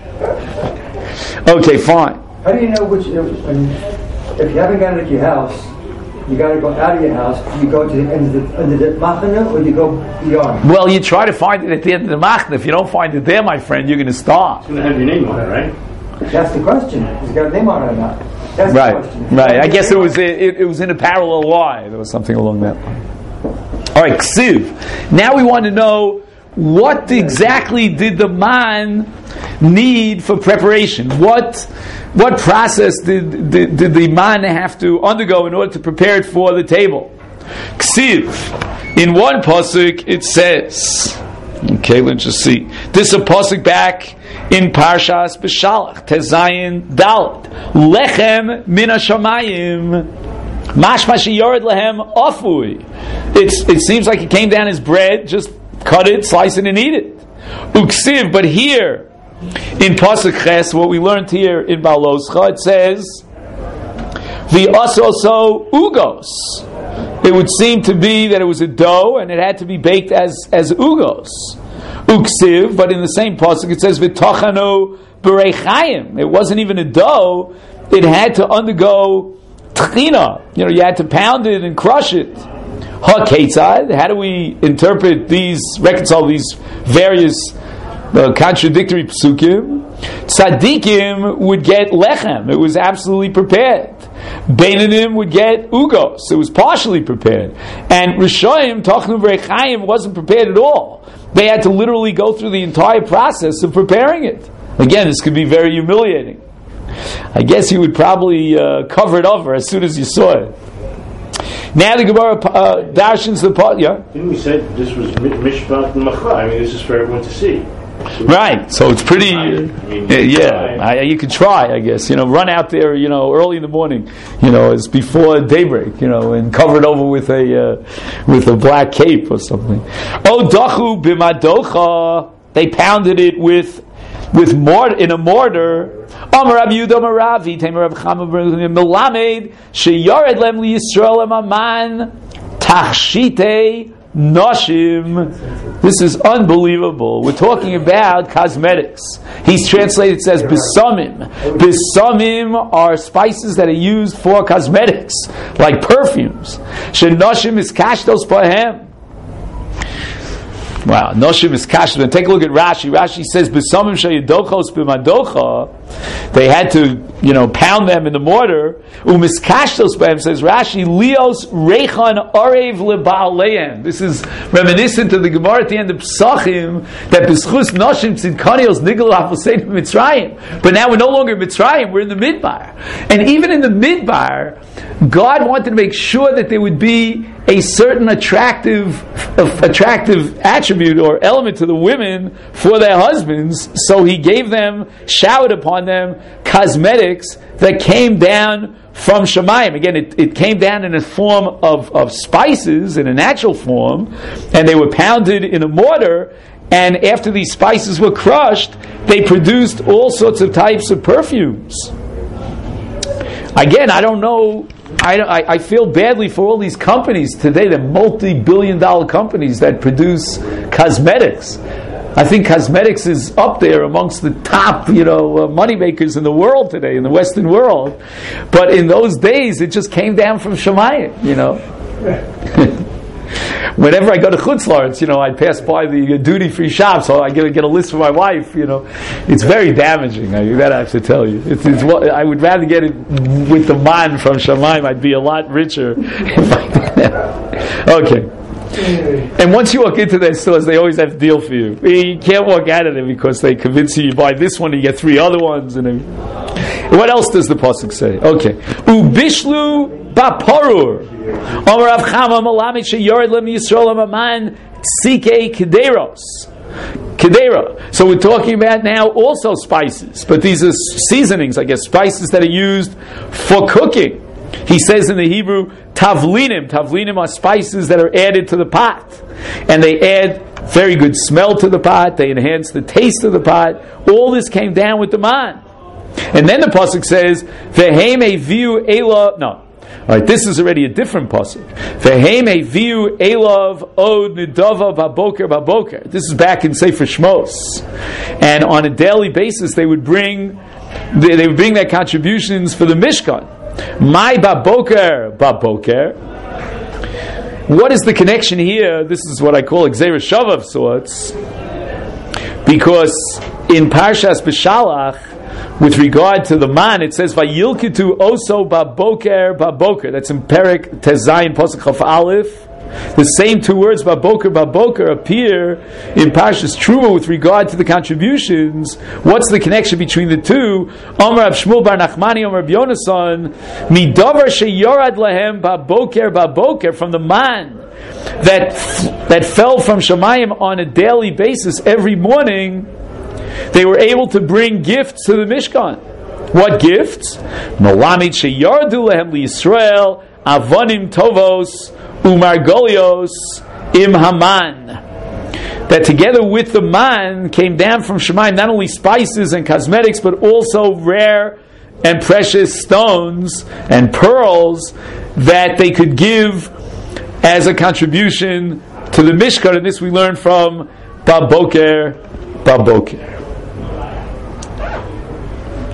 Okay, fine. How do you know which, if, if you haven't got it at your house, you got to go out of your house, you go to the end of the, end of the machane, or you go beyond? Well, you try to find it at the end of the machane. If you don't find it there, my friend, you're going to starve. It's going to have your name on it, right? That's the question. Has it got a name on it or not? That's right, the question. right. I guess it was it, it was in a parallel Y. There was something along that line. All right, ksiv. Now we want to know, what exactly did the man need for preparation? What what process did, did, did the man have to undergo in order to prepare it for the table? Ksiv. In one pasuk it says, okay, let's just see. This is a pasuk back in Parshas B'Shalach, Tezayin Dalet. Lechem min hashamayim. Mashma sheyored lehem afui. It's It seems like it came down as bread, just cut it, slice it, and eat it. Uksiv, but here in Pasuk Ches, what we learned here in Baaloscha, it says v'asoso ugos. It would seem to be that it was a dough and it had to be baked as as ugos. Uksiv, but in the same pasuk it says v'tochanu b'reichayim. It wasn't even a dough; it had to undergo tchina. You know, you had to pound it and crush it. Ha Ketzad, how do we interpret these, reconcile these various uh, contradictory psukim? Tzaddikim would get lechem, it was absolutely prepared. Beinanim would get ugos, it was partially prepared. And Rishoyim, Tochnu V'Rechaim, wasn't prepared at all. They had to literally go through the entire process of preparing it. Again, this could be very humiliating. I guess you would probably uh, cover it over as soon as you saw it. Now the Gemara uh, darshans the pot. Yeah. Didn't we say this was mishpat and macha? I mean, this is for everyone to see. So right. So it's pretty. I mean, uh, yeah. I, you could try, I guess. You know, run out there. You know, early in the morning. You know, it's before daybreak. You know, and cover it over with a uh, with a black cape or something. Oh, dachu b'madocha. They pounded it with with mortar in a mortar. Amar Rabbi Yehuda Amar Ravi Tamer Rabbi Chama Melamed sheyared lem liyisrael amaman tachshite noshim. This is unbelievable. We're talking about cosmetics. He's translated, it says bisamim. Bisamim are spices that are used for cosmetics, like perfumes. Shenoshim is kashtos pahem. Wow, Noshim is kashtos. Take a look at Rashi. Rashi says bisamim shayadochos b'madocha. They had to, you know, pound them in the mortar. Umiskashtos b'hem, says Rashi, Leos reichan arev leba'aleim. This is reminiscent of the Gemara at the end of Psachim, that b'schus noshim tzidkanios nigel ha'fosein Mitzrayim. But now we're no longer in Mitzrayim, we're in the Midbar. And even in the Midbar, God wanted to make sure that there would be a certain attractive attractive attribute or element to the women for their husbands, so He gave them, showered upon them, cosmetics that came down from Shemayim. Again, it, it came down in a form of, of spices, in a natural form, and they were pounded in a mortar, and after these spices were crushed, they produced all sorts of types of perfumes. Again, I don't know, I, I, I feel badly for all these companies today, the multi-billion dollar companies that produce cosmetics. I think cosmetics is up there amongst the top, you know, uh, money makers in the world today, in the Western world. But in those days, it just came down from Shemayim, you know. Whenever I go to Chutz La'aretz, you know, I pass by the uh, duty-free shop, so I get to get a list for my wife. You know, it's very damaging. I, that I have to tell you. It's, it's what, I would rather get it with the man from Shemayim. I'd be a lot richer if I did that. Okay. And once you walk into their stores, they always have a deal for you. You can't walk out of them because they convince you you buy this one and you get three other ones. And then, what else does the pasuk say? Okay, ubishlu baparur. Amar Rav Chama Melamed sheyared lem Yisrael amaman tzike kederos. Kedera. So we're talking about now also spices, but these are seasonings, I guess, spices that are used for cooking. He says in the Hebrew, tavlinim. Tavlinim are spices that are added to the pot. And they add very good smell to the pot. They enhance the taste of the pot. All this came down with the man. And then the pasuk says, Vehem eviu elav. No. All right, this is already a different pasuk. Vehem eviu elav od nidava baboker baboker. This is back in Sefer Shmos. And on a daily basis, they would bring they, they would bring their contributions for the Mishkan. My baboker, baboker. What is the connection here? This is what I call Gzeira Shava of sorts, because in Parshas B'Shalach, with regard to the man, it says Vayilkitu oso baboker baboker. That's in Perek Tezayin Pasuk Chaf Aleph. The same two words, baboker, baboker, appear in Parshas Truma with regard to the contributions. What's the connection between the two? Amar Rav Shmuel bar Nachmani, Amar Rav Yonasan, midavar sheyorad lahem baboker, baboker, from the man that that fell from Shemayim on a daily basis every morning, they were able to bring gifts to the Mishkan. What gifts? Molamid sheyordu lahem liYisrael avonim tovos umargolios im haman. That together with the man came down from Shemayim not only spices and cosmetics, but also rare and precious stones and pearls that they could give as a contribution to the Mishkan. And this we learn from Baboker, Baboker.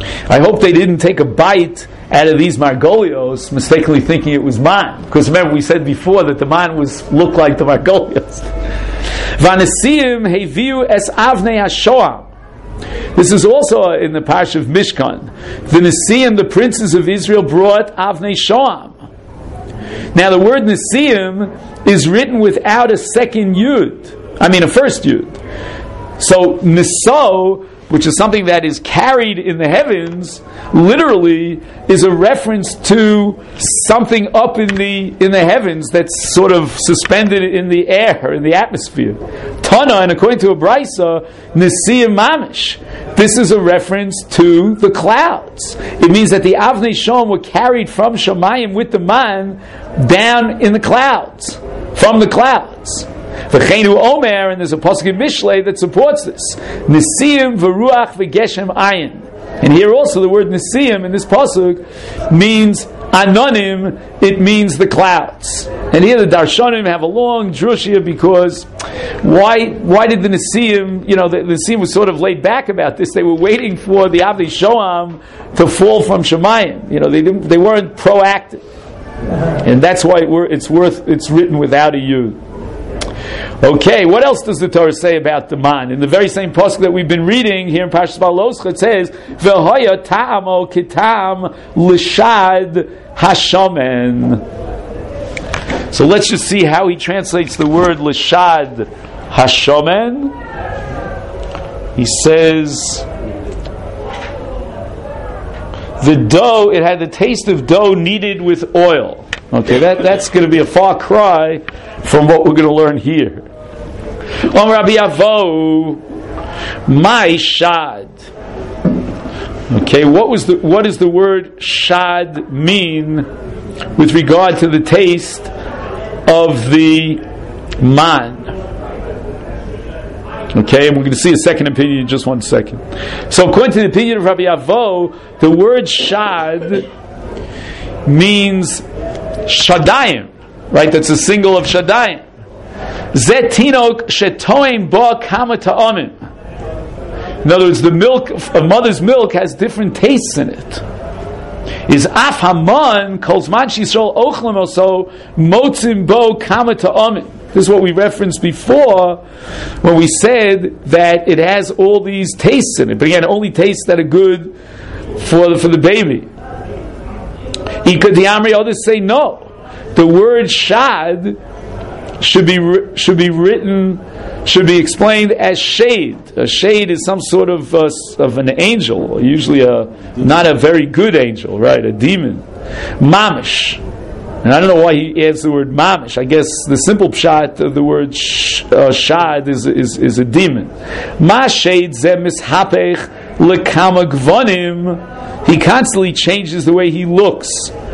I hope they didn't take a bite out of these margolios, mistakenly thinking it was man. Because remember, we said before that the man was looked like the margolios. Vanesiim heviu es avnei hashoam. This is also in the Parsha of Mishkan. The Nesiim, the princes of Israel, brought avnei shoam. Now the word Nesiim is written without a second yud. I mean a first yud. So Niso, which is something that is carried in the heavens, literally is a reference to something up in the in the heavens that's sort of suspended in the air, in the atmosphere. Tana, and according to a Brisa, Nesiim Mamish. This is a reference to the clouds. It means that the Avnei Shoam were carried from Shamayim with the man down in the clouds, from the clouds. V'cheinu Omer, and there's a pasuk in Mishlei that supports this. Nesiim v'ruach v'geshem ayin. And here also the word Nesiim in this pasuk means anonim. It means the clouds. And here the Darshanim have a long drushia because why? Why did the Nesiim? You know, the, the Nesiim was sort of laid back about this. They were waiting for the Avnei Shoam to fall from Shemayim. You know, they didn't. They weren't proactive, and that's why it were, it's worth. It's written without a yud. Okay, what else does the Torah say about the man? In the very same pasuk that we've been reading here in Parshas Baloscha, it says, "V'hoya ta'amo kitam l'shad hashomen." So let's just see how he translates the word l'shad hashomen. He says, the dough, it had the taste of dough kneaded with oil. Okay, that, that's going to be a far cry from what we're going to learn here. Om Rabbi Avo, my shad. Okay, what was the what does the word shad mean with regard to the taste of the man? Okay, and we're going to see a second opinion in just one second. So, according to the opinion of Rabbi Avo, the word shad means shadayim, right? That's a single of shadayim. Zet tinok shetoim ba kama ta'amim. In other words, the milk, a mother's milk has different tastes in it. Is af haman kol zman shisol ochlim also motzim bo kama ta'amim. This is what we referenced before when we said that it has all these tastes in it. But again, only tastes that are good for the, for the baby. Ikadiyamri, others say no. The word shad should be should be written, should be explained as shade. A shade is some sort of uh, of an angel, usually a not a very good angel, right? A demon. Mamish. And I don't know why he adds the word mamish. I guess the simple pshat of the word sh, uh, shad is, is is a demon. Ma shade ze mishapech lekama gvanim. He constantly changes the way he looks,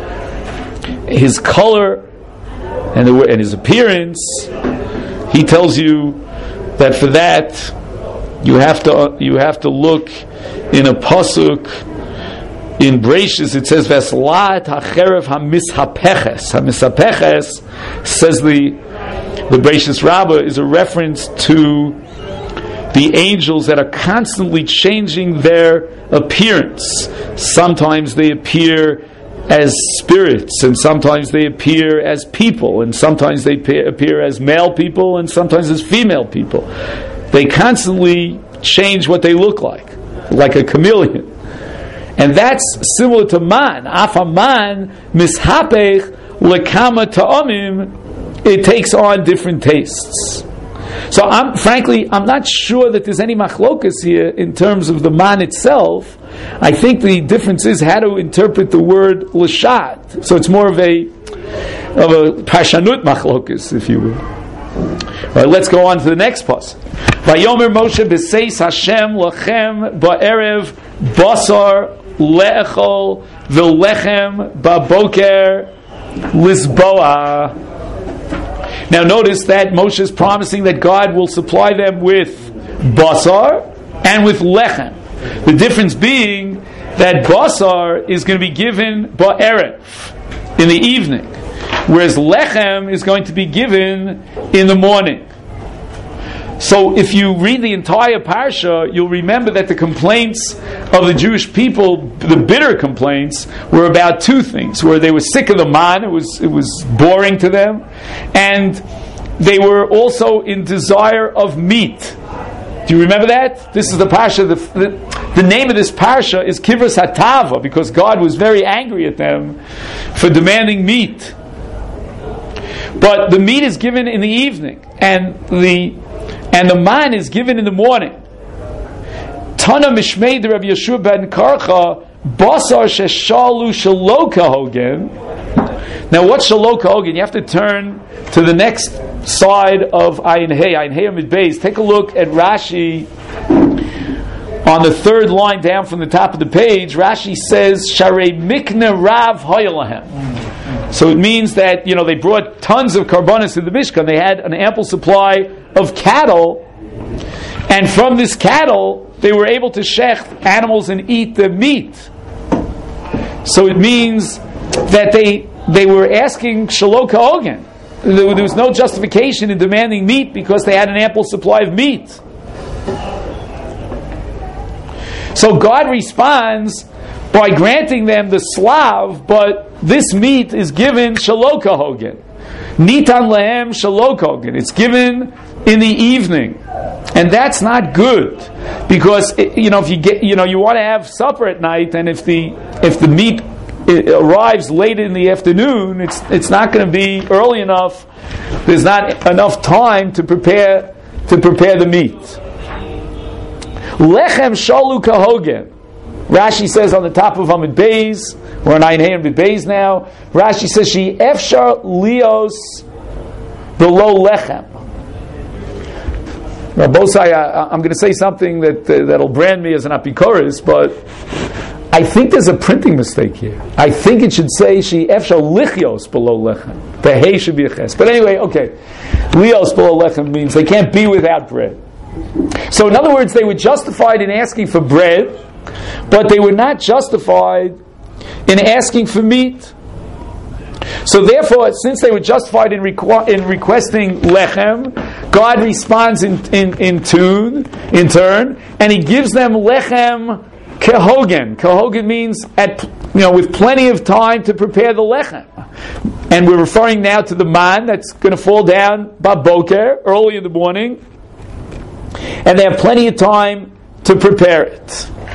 his color, and the, and his appearance. He tells you that for that you have to uh, you have to look in a pasuk. In Breishis it says Veslat hacherev hamishapeches. Hamishapeches, says the the Breishis Rabbah, is a reference to the angels that are constantly changing their appearance. Sometimes they appear as spirits, and sometimes they appear as people, and sometimes they appear as male people, and sometimes as female people. They constantly change what they look like, like a chameleon. And that's similar to man. Afaman mishapech lekama ta'amim. It takes on different tastes. So, I'm frankly, I'm not sure that there's any machlokas here in terms of the man itself. I think the difference is how to interpret the word l'shad. So it's more of a of a pashanut machlokas, if you will. All right, let's go on to the next pasuk. Vayomer Moshe b'seis Hashem lachem ba'erev basar le'echol v'lechem ba'boker lisboa. Now notice that Moshe is promising that God will supply them with basar and with lechem. The difference being that basar is going to be given ba'erev, in the evening, whereas lechem is going to be given in the morning. So if you read the entire parsha, you'll remember that the complaints of the Jewish people, the bitter complaints, were about two things: where they were sick of the man, it was it was boring to them, and they were also in desire of meat. Do you remember that? This is the parsha. The, the, the name of this parsha is Kivras Hatava, because God was very angry at them for demanding meat. But the meat is given in the evening, and the and the man is given in the morning. Tana Mishmei de Rav Yeshua ben Karcha Basar Sheshalu Shalo Kahogen. Now, what's Shalo Kahogen? You have to turn to the next side of Ayin Hey, Ayin Hey Amid Beis. Take a look at Rashi on the third line down from the top of the page. Rashi says Sharei Mikna Rav Hoyalahem. So it means that, you know, they brought tons of karbanos to the Mishkan. They had an ample supply of cattle, and from this cattle they were able to shecht animals and eat the meat. So it means that they they were asking Shelo Ka'ogen. There, there was no justification in demanding meat because they had an ample supply of meat. So God responds by granting them the slav, but this meat is given Shelo Ka'ogen. Nitan lehem Shelo Ka'ogen. It's given in the evening, and that's not good, because you know if you get you know you want to have supper at night, and if the if the meat it arrives late in the afternoon, it's it's not going to be early enough. There's not enough time to prepare to prepare the meat. Lechem shalu kahogen. Rashi says on the top of Amid Beis, we're on Ayin Hey Amid Beis now. Rashi says she efshar lios below lechem. Now, Bosai, I, I'm going to say something that uh, that'll brand me as an apikoris, but I think there's a printing mistake here. I think it should say she efshar lichios below lechem. The hay should be a ches. But anyway, okay, lios below lechem means they can't be without bread. So in other words, they were justified in asking for bread, but they were not justified in asking for meat. So therefore, since they were justified in, requ- in requesting lechem, God responds in, in, in, tune, in turn, and He gives them lechem kehogen. Kehogen means at you know with plenty of time to prepare the lechem. And we're referring now to the man that's going to fall down baboker early in the morning, and they have plenty of time to prepare it.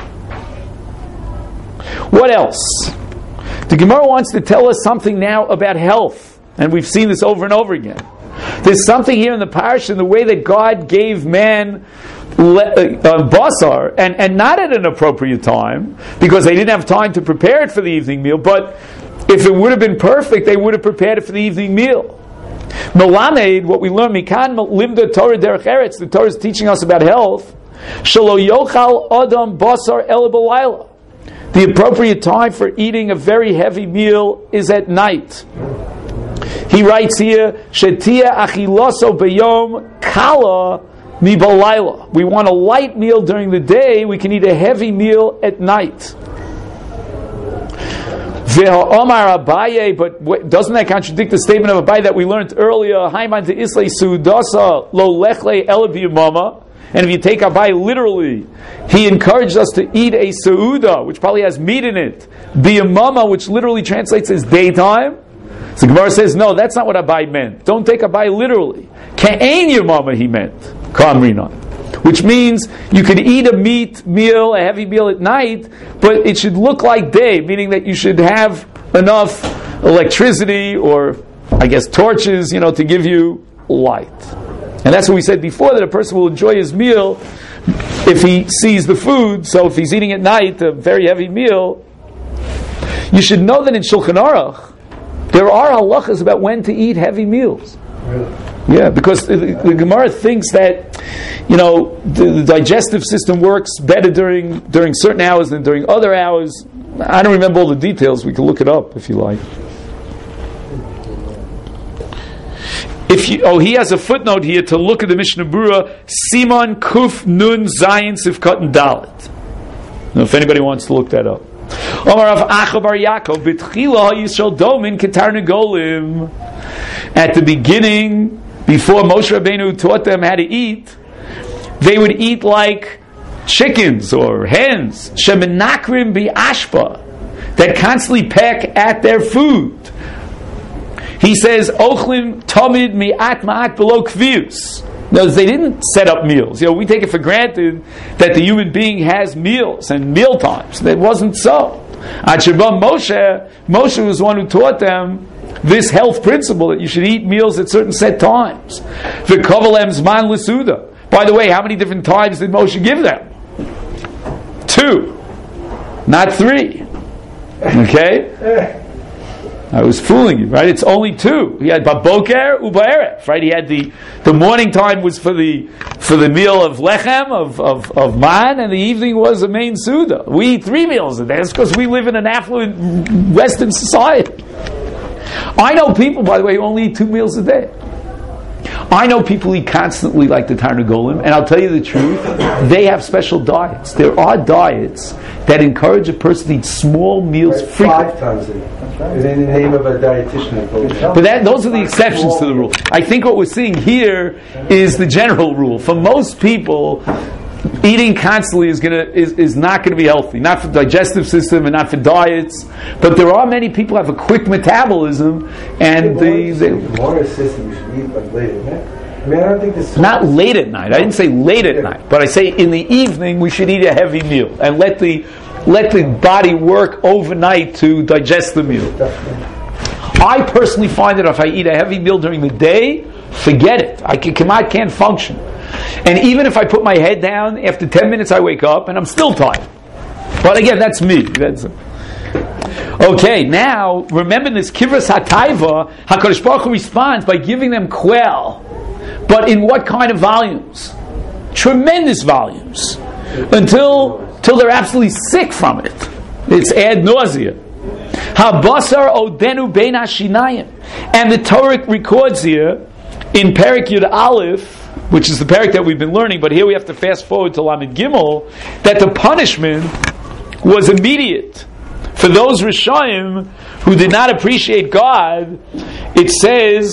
What else? The Gemara wants to tell us something now about health, and we've seen this over and over again. There's something here in the parish in the way that God gave man le- uh, basar, and, and not at an appropriate time, because they didn't have time to prepare it for the evening meal, but if it would have been perfect, they would have prepared it for the evening meal. Melamed, what we learn, Mikan Limda Torah Derech Eretz, the Torah is teaching us about health. Shelo Yochal Adam Basar El B'Layla. The appropriate time for eating a very heavy meal is at night. He writes here, Shetia Achiloso B'Yom Kala Mi B'Layla. We want a light meal during the day. We can eat a heavy meal at night. Omar Abaye, but doesn't that contradict the statement of Abaye that we learned earlier? Haiman to Islay Suudasa Lo Lechle Elabiyamama. And if you take Abaye literally, he encouraged us to eat a Seuda, which probably has meat in it. Biyamama, which literally translates as daytime. So Gemara says, no, that's not what Abaye meant. Don't take Abaye literally. Ka'ain Yamama he meant. Kamrinan. Which means you could eat a meat meal, a heavy meal at night, but it should look like day, meaning that you should have enough electricity or, I guess, torches, you know, to give you light. And that's what we said before, that a person will enjoy his meal if he sees the food. So if he's eating at night a very heavy meal, you should know that in Shulchan Aruch there are halachas about when to eat heavy meals. Really? Yeah, because the, the Gemara thinks that, you know, the, the digestive system works better during during certain hours than during other hours. I don't remember all the details. We can look it up if you like. If you, oh, he has a footnote here to look at the Mishnah Berurah, Simon Kuf Nun Zayin Sifkat and Dalet. Now, if anybody wants to look that up. Omar of Acha Bar Yaakov, B'tchila Yisrael Domin Ketar Negolim. At the beginning, before Moshe Rabbeinu taught them how to eat, they would eat like chickens or hens, shemenakrim bi ashpa, that constantly peck at their food. He says, ochlim tamid mi'at ma'at below kvius. No, they didn't set up meals. You know, we take it for granted that the human being has meals and meal times. That wasn't so. Achibam Moshe, Moshe was the one who taught them this health principle that you should eat meals at certain set times. V'kovalem zman l'suda. By the way, how many different times did Moshe give them? Two, not three. Okay? I was fooling you, right? It's only two. He had baboker u'ba'erev, right? He had the the morning time was for the for the meal of lechem of of, of man, and the evening was the main suda. We eat three meals a day. That's because we live in an affluent Western society. I know people, by the way, who only eat two meals a day. I know people who eat constantly like the Tarnagolim, and I'll tell you the truth, they have special diets. There are diets that encourage a person to eat small meals right, frequently. Five times a day. In the name of a dietitian. But that, those are the exceptions to the rule. I think what we're seeing here is the general rule. For most people, eating constantly is gonna is, is not going to be healthy. Not for the digestive system and not for diets. But there are many people who have a quick metabolism, and the, the more system you should eat like late at night. I mean, I don't think this. Not late at night. I didn't say late at night, but I say in the evening we should eat a heavy meal and let the let the body work overnight to digest the meal. I personally find that if I eat a heavy meal during the day, forget it. I can, I can't function. And even if I put my head down, after ten minutes I wake up and I'm still tired. But again, that's me. That's okay, now, remember this Kivras HaTaiva, HaKadosh Baruch Hu responds by giving them quail. But in what kind of volumes? Tremendous volumes. Until, until they're absolutely sick from it. It's ad nausea. HaBasar Odenu Bein HaShinayim. And the Torah records here, in Perek Yud Aleph, which is the Perek that we've been learning, but here we have to fast forward to Lamed Gimel, that the punishment was immediate. For those Rishayim who did not appreciate God, it says,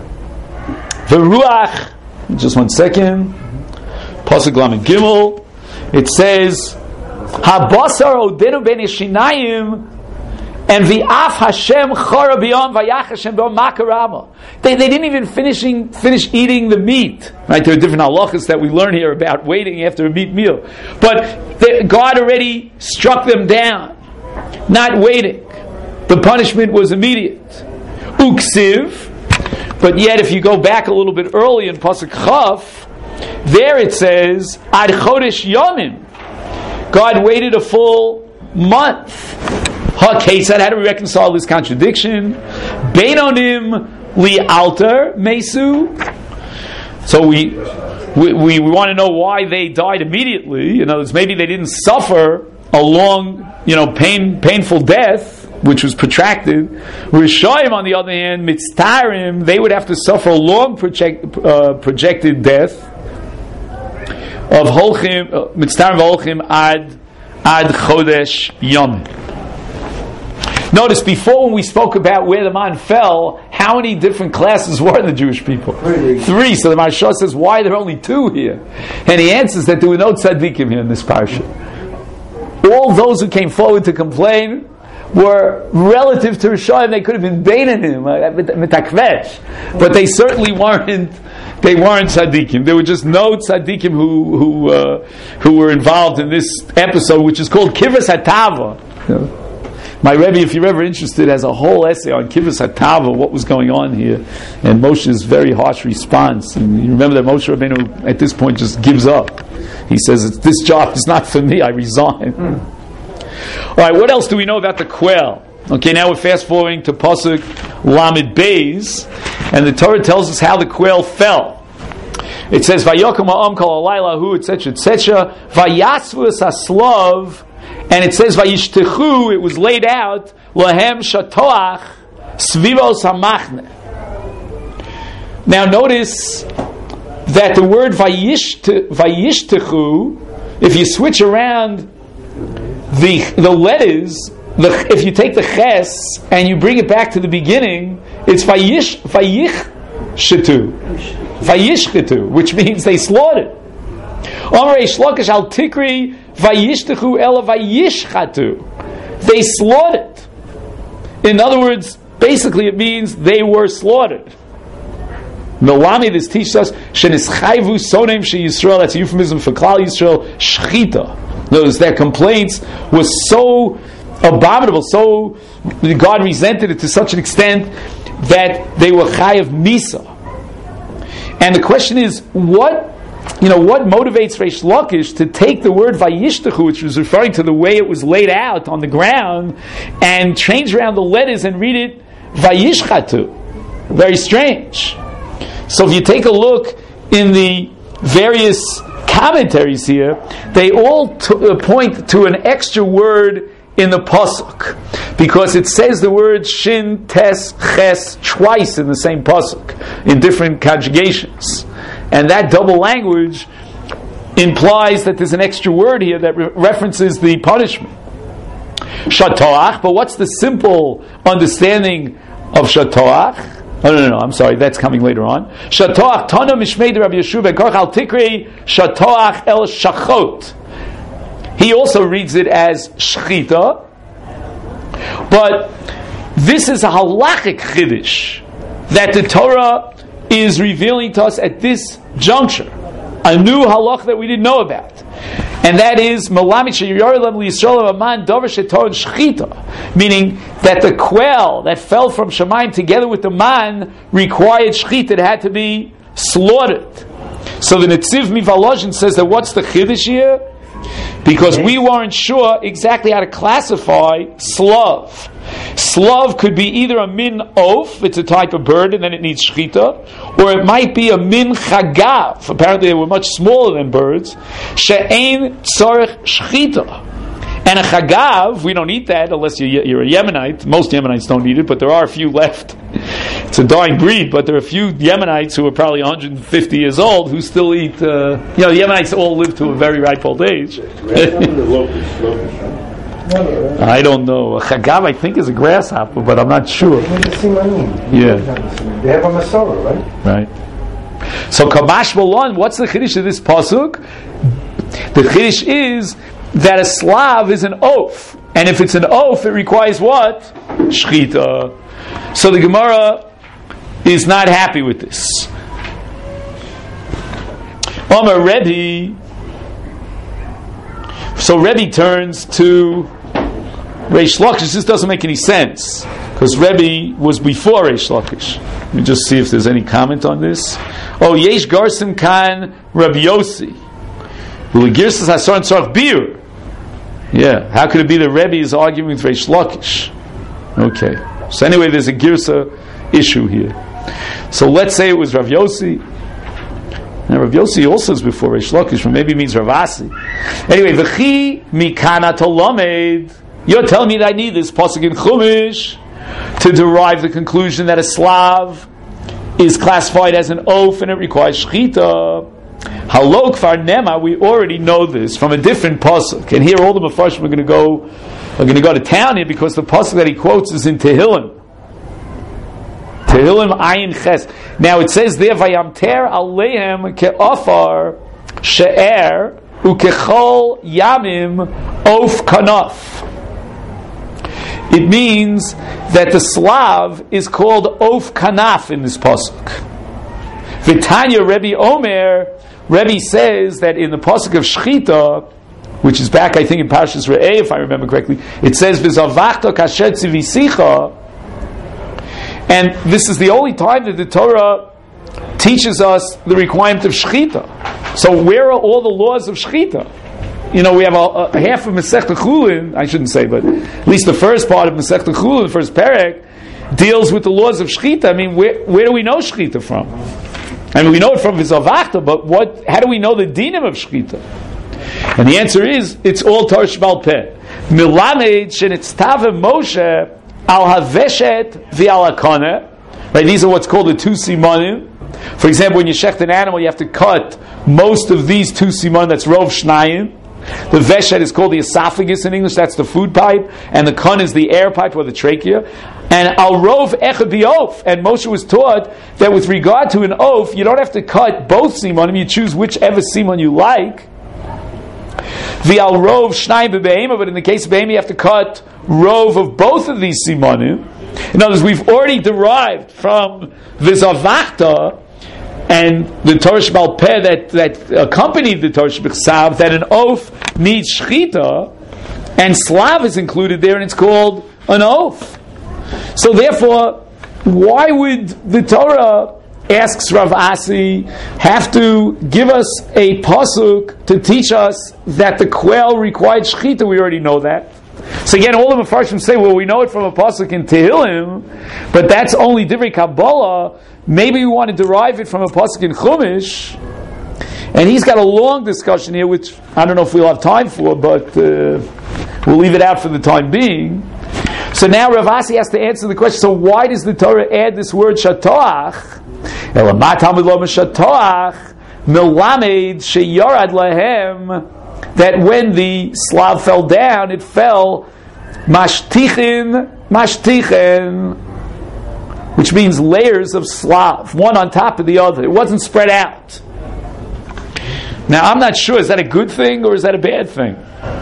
the Ruach, just one second, Pasuk Lamed Gimel, it says, HaBasar Odenu Ben Yishinayim, and the Af Hashem Chora B'yom Vayach Hashem B'yom Makarama. They they didn't even finishing finish eating the meat. Right? There are different halachas that we learn here about waiting after a meat meal. But they, God already struck them down. Not waiting. The punishment was immediate. Uksiv. But yet if you go back a little bit early in Pasuk Chaf, there it says, Ad Chodesh Yomim. God waited a full month. Ha Ketzad, how do we reconcile this contradiction? Beinonim li alter mesu. So we we, we want to know why they died immediately. You know, maybe they didn't suffer a long, you know, pain painful death, which was protracted. Rishayim, on the other hand, mitztarim, they would have to suffer a long project, uh, projected death of holchim mitztarim holchim ad ad chodesh yom. Notice before when we spoke about where the man fell, how many different classes were in the Jewish people? Three. Three. So the Maharsha says, why are there only two here? And he answers that there were no tzaddikim here in this parsha. All those who came forward to complain were relative to Rishayim. They could have been Beinanim, mitakvesh, but they certainly weren't. They weren't tzaddikim. There were just no tzaddikim who who uh, who were involved in this episode, which is called Kivras HaTava. You know? My Rebbe, if you're ever interested, has a whole essay on Kivras HaTava, what was going on here, and Moshe's very harsh response. And you remember that Moshe Rabbeinu at this point just gives up. He says, "This job is not for me. I resign." Mm. All right, what else do we know about the quail? Okay, now we're fast forwarding to Pasuk Lamed Beis, and the Torah tells us how the quail fell. It says, "Vayokom ha'am kol halayla," et cetera, et cetera. Vayasvu es haslav. And it says, Vayishtechu, it was laid out, Lahem Shatoach, Svivos HaMachne. Now notice that the word Vayishtechu, if you switch around the the letters, the, if you take the Ches and you bring it back to the beginning, it's Vayish, Vayichshetu, Vayishchetu, which means they slaughtered. Amar Reish Lakish al tikri vayishtechu ela vayishchatu. They slaughtered. In other words, basically it means they were slaughtered. Milami, this teaches us, Shenischayvu sonem she Yisrael, that's a euphemism for Klal Yisrael, shchita. Notice their complaints was so abominable, so God resented it to such an extent that they were chayav misa. And the question is, what, you know, what motivates Reish Lakish to take the word vayishtechu, which was referring to the way it was laid out on the ground, and change around the letters and read it vayishchatu? Very strange. So if you take a look in the various commentaries here, they all t- uh, point to an extra word in the pasuk, because it says the word shin, tes, ches twice in the same pasuk in different conjugations, and that double language implies that there's an extra word here that re- references the punishment. Shatoach, but what's the simple understanding of shatoach? Oh, no, no, no, I'm sorry, that's coming later on. Shatoach, Tana Mishmei de Rabbi Yeshua, Korch al Tikri, Shatoach el Shachot. He also reads it as Shchita, but this is a halachic chiddush that the Torah is revealing to us at this juncture. A new halach that we didn't know about. And that is Malamit Sheyarlam Yisrael Aman Dover Shetor Shchita, meaning that the quail that fell from Shemaim together with the man required shchita; it had to be slaughtered. So the Netziv Mivalozhin says that what's the chiddush here? Because we weren't sure exactly how to classify slav. Slav could be either a min oaf, it's a type of bird and then it needs shchita, or it might be a min chagav. Apparently they were much smaller than birds. She'ein tzorech shchita. And a chagav, we don't eat that unless you're, you're a Yemenite. Most Yemenites don't eat it, but there are a few left. It's a dying breed, but there are a few Yemenites who are probably one hundred fifty years old who still eat, uh, you know, the Yemenites all live to a very ripe old age. I don't know. A chagav, I think, is a grasshopper, but I'm not sure. Yeah. They have a Masorah, right? Right. So, Kamash Malon, what's the chiddush of this pasuk? The chiddush is that a slav is an oaf, and if it's an oaf, it requires what? Shchita. So the Gemara is not happy with this. Omar Rebbe. So Rebbe turns to Reish Lakish. This doesn't make any sense because Rebbe was before Reish Lakish. Let me just see if there's any comment on this. Oh, Yesh Garsim Khan Rabbi Yossi. Ulegirsas Hasan Tzarch Bir. Yeah, how could it be that Rebbe is arguing with Reish Lakish? Okay, so anyway, there's a Girsa issue here. So let's say it was Rav Yossi. Now Rav Yossi also is before Reish Lakish, but maybe it means Rav Asi. Anyway, V'chi mikana tolomed. You're telling me that I need this pasuk in Chumash to derive the conclusion that a Slav is classified as an oaf and it requires shchita. Halok far nema, we already know this from a different pasuk, and here all the Mefarshim are going to go are going to go to town here because the pasuk that he quotes is in Tehillim. Tehillim Ayin Ches. Now it says there, "Vayamter aleim ke'afar she'er ukechol yamim of kanaf." It means that the Slav is called of kanaf in this pasuk. V'tanya Rebbe Omer. Rebbe says that in the pasuk of Shchita, which is back, I think, in Parshas Re'eh, if I remember correctly, it says "V'zavachta kasher tzivisicha," and this is the only time that the Torah teaches us the requirement of Shchita. So where are all the laws of Shchita? You know, we have a, a half of Masechta Chulin, I shouldn't say, but at least the first part of Masechta Chulin, the first perek, deals with the laws of Shchita. I mean, where, where do we know Shchita from? I mean, we know it from V'zavachta, but what? How do we know the dinim of Shchita? And the answer is, it's all Torah Shebal Peh. Milamed shenitztave Moshe al haveshet v'al hakana. Right, these are what's called the two simanim. For example, when you shecht an animal, you have to cut most of these two simanim. That's rov shnayim. The veshet is called the esophagus in English. That's the food pipe, and the kan is the air pipe or the trachea. And al rov echad b'of. And Moshe was taught that with regard to an oaf, you don't have to cut both simanim. You choose whichever siman you like. The al rov shnayim bebeima, but in the case of beheima, you have to cut rov of both of these simanim. In other words, we've already derived from v'zavachta and the Torah Shebal Peh that, that accompanied the Torah Shebechsav that an oath needs shchita, and slav is included there, and it's called an oath. So therefore, why would the Torah, asks Rav Asi, have to give us a pasuk to teach us that the quail required shchita? We already know that. So again, all the Mefarshim say, well, we know it from a pasuk in Tehillim, but that's only Divrei Kabbalah. Maybe we want to derive it from a pasuk in Chumash. And he's got a long discussion here, which I don't know if we'll have time for, but uh, we'll leave it out for the time being. So now Rav Asi has to answer the question, so why does the Torah add this word shatoach? That when the Slav fell down, it fell mashtichin, mashtichin, which means layers of Slav, one on top of the other. It wasn't spread out. Now, I'm not sure, is that a good thing or is that a bad thing?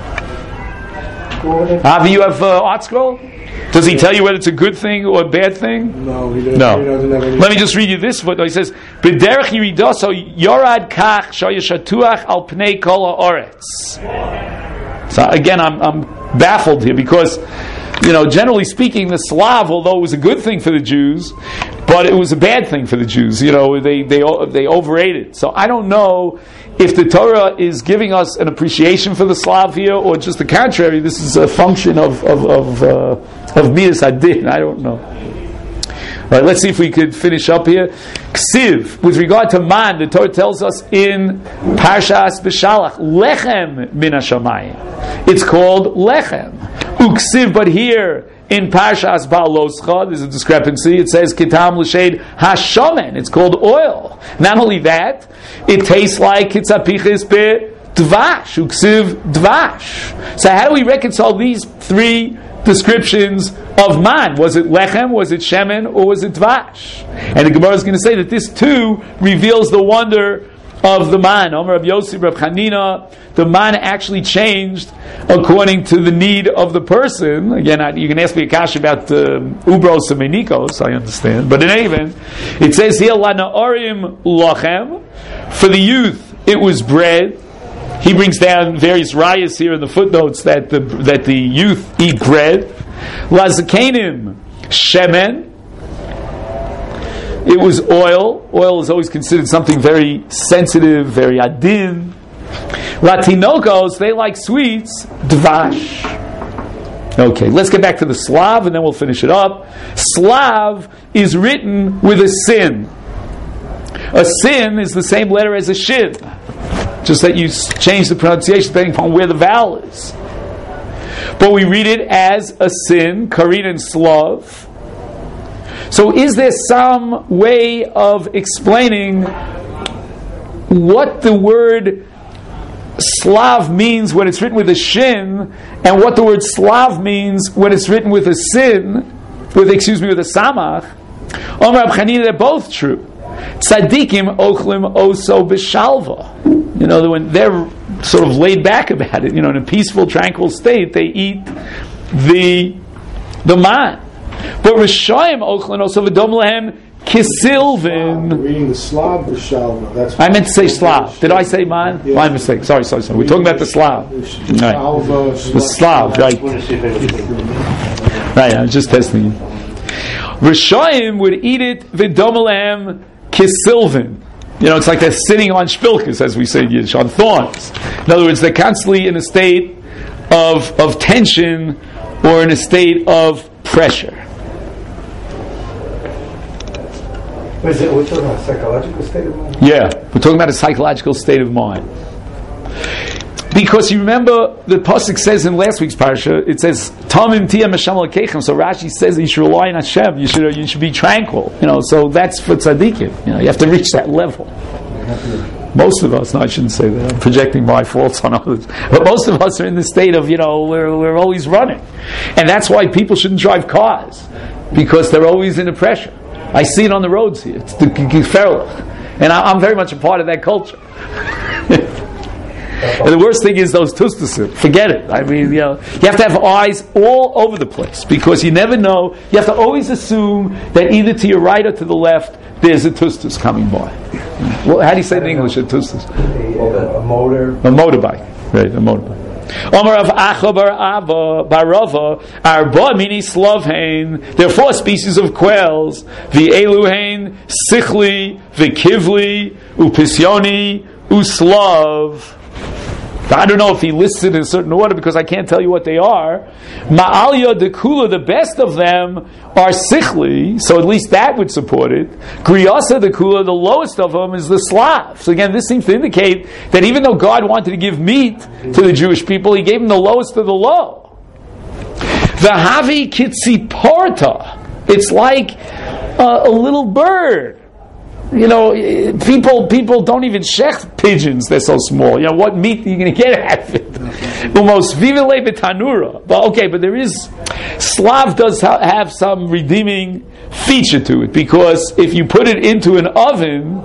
Avi, you have uh, Art Scroll? Does he tell you whether it's a good thing or a bad thing? No, he doesn't. No. He doesn't have any. Let me just read you this footnote. He says, "B'derech yiridaso yorad kach shayashatuach al pnei kol haaretz." So again, I'm, I'm baffled here because, you know, generally speaking, the Slav, although it was a good thing for the Jews, but it was a bad thing for the Jews. You know, they they they overrated. So I don't know if the Torah is giving us an appreciation for the Slav here, or just the contrary. This is a function of of of, uh, of Midas Adin. I don't know. All right, let's see if we could finish up here. Ksiv, with regard to man, the Torah tells us in Parshas B'Shalach, Lechem min hashamayim. It's called Lechem. Uksiv, but here in Parshas Ba'aloscha, there's a discrepancy. It says Kitam l'shed hashomen. It's called oil. Not only that, it tastes like Kitzapichis be dvash. Uksiv dvash. So how do we reconcile these three descriptions of man? Was it lechem, was it shemen, or was it dvash? And the Gemara is going to say that this too reveals the wonder of the man. Omer Rab Yossi, Rab Chanina, the man actually changed according to the need of the person. Again, I, you can ask me a kasha about uh, ubros and menikos, I understand. But in any event, it says here, Lana Orim Lachem. For the youth, it was bread. He brings down various rayas here in the footnotes that the that the youth eat bread. Lazakanim shemen. It was oil. Oil is always considered something very sensitive, very adin. Latinokos, they like sweets. Dvash. Okay, let's get back to the Slav and then we'll finish it up. Slav is written with a sin. A sin is the same letter as a shin, just that you change the pronunciation depending upon where the vowel is. But we read it as a sin, Karin and Slav. So is there some way of explaining what the word Slav means when it's written with a shin, and what the word Slav means when it's written with a sin, with excuse me, with a samach? Omer Rab Chanina, they're both true. Tzadikim ochlim oso b'shalva. You know, when they're sort of laid back about it, you know, in a peaceful, tranquil state, they eat the the man. But Rishayim ochlim oso v'dom lehem kisilvin. Reading the Slav b'shalva. That's I meant to say Slav. Did I say man? Yeah. My mistake. Sorry, sorry, sorry. We're talking about the Slav. Right. The Slav, right. Right, I was just testing you. Rishayim would eat it v'dom lehem kisilvin. You know, it's like they're sitting on shpilkas, as we say in Yiddish, on thorns. In other words, they're constantly in a state of of tension or in a state of pressure. Is it, we're talking about a psychological state of mind? Yeah, we're talking about a psychological state of mind. Because you remember, the pasuk says in last week's parsha, it says, "Tamim tiyam Hashem Elokeichem." So Rashi says that you should rely on Hashem. You should you should be tranquil. You know, so that's for tzaddikim. You know, you have to reach that level. Most of us, no, I shouldn't say that. I'm projecting my faults on others. But most of us are in the state of, you know, we're we're always running, and that's why people shouldn't drive cars, because they're always in the pressure. I see it on the roads here. It's the geferlich, and I, I'm very much a part of that culture. And the worst thing is those tustusim. Forget it. I mean, you know, you have to have eyes all over the place because you never know. You have to always assume that either to your right or to the left there's a tustus coming by. Well, how do you say in English a tustus? A, a motor. A motorbike. Right, a motorbike. Omar of Acha bar Ava Barava Arba mini Slavhain. There are four species of quails: the Eluhain, Sichli, Vikivli, Upisyoni, Uslav. I don't know if he listed in a certain order because I can't tell you what they are. Ma'alya Dekula, the best of them are Sichli, so at least that would support it. Griyasa Dekula, the lowest of them is the Slav. So again, this seems to indicate that even though God wanted to give meat to the Jewish people, He gave them the lowest of the low. The Havi Kitziporta, it's like uh, a little bird. You know, people people don't even shech pigeons; they're so small. You know, what meat are you going to get out of it? Almost vivele betanura. But okay, but there is Slav does ha- have some redeeming feature to it because if you put it into an oven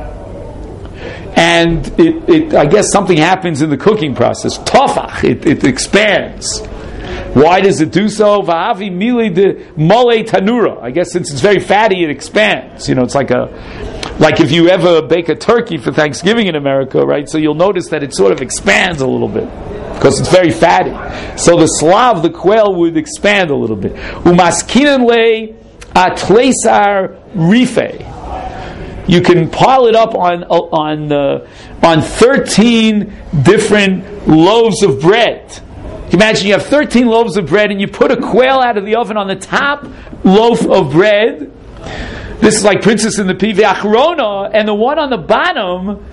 and it, it I guess something happens in the cooking process. Tofach, it, it expands. Why does it do so? Va'avi mili de mole tanura. I guess since it's very fatty, it expands. You know, it's like a, like if you ever bake a turkey for Thanksgiving in America, right? So you'll notice that it sort of expands a little bit because it's very fatty. So the Slav, the quail, would expand a little bit. Umaskinan le atleisar rife. You can pile it up on on uh, on thirteen different loaves of bread. Imagine you have thirteen loaves of bread and you put a quail out of the oven on the top loaf of bread. This is like Princess in the Pea, Achrona, and the one on the bottom,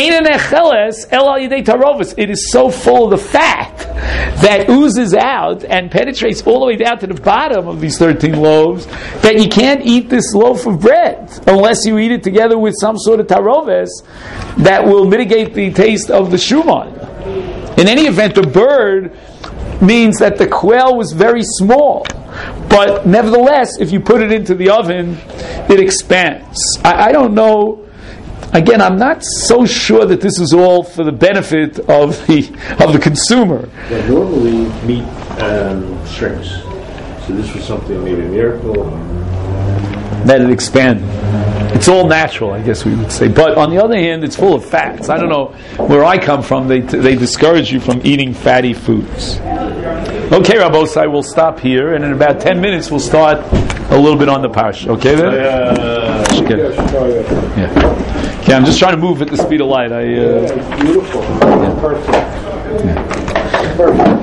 it is so full of the fat that oozes out and penetrates all the way down to the bottom of these thirteen loaves that you can't eat this loaf of bread unless you eat it together with some sort of taroves that will mitigate the taste of the shuman. In any event, the bird means that the quail was very small, but nevertheless, if you put it into the oven, it expands. I, I don't know. Again, I'm not so sure that this is all for the benefit of the of the consumer. Yeah, normally meat um, shrinks, so this was something maybe a miracle. That it expanded. It's all natural, I guess we would say. But on the other hand, it's full of fats. I don't know where I come from. They they discourage you from eating fatty foods. Okay, Rabbosai, we'll stop here, and in about ten minutes we'll start a little bit on the parsha. Okay, then. Uh, okay. Yeah. Okay, I'm just trying to move at the speed of light. I. Uh, yeah, beautiful. Yeah. Perfect. Yeah. Perfect.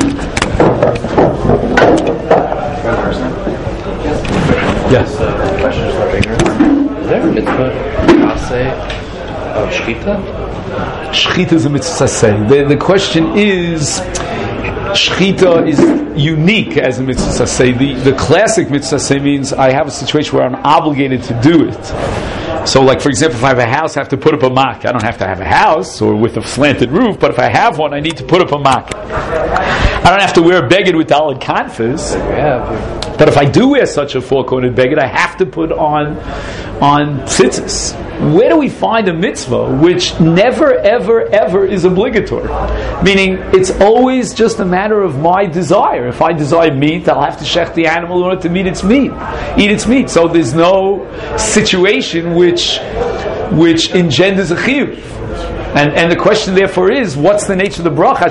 Yes. Uh, question is about ignorance. Is there a mitzvah aseh of shchita? Shchita is a mitzvah aseh. The, the question is, shchita is unique as a mitzvah aseh. The, the classic mitzvah aseh means I have a situation where I'm obligated to do it. So, like, for example, if I have a house, I have to put up a mak. I don't have to have a house or with a slanted roof, but if I have one, I need to put up a mak. I don't have to wear a beged with daled kanfas. Yeah. But if I do wear such a four-cornered beged, I have to put on on tzitzis. Where do we find a mitzvah which never, ever, ever is obligatory? Meaning, it's always just a matter of my desire. If I desire meat, I'll have to shech the animal in order to meet its meat, eat its meat. So there's no situation which which engenders a chiyuv. And and the question therefore is, what's the nature of the bracha?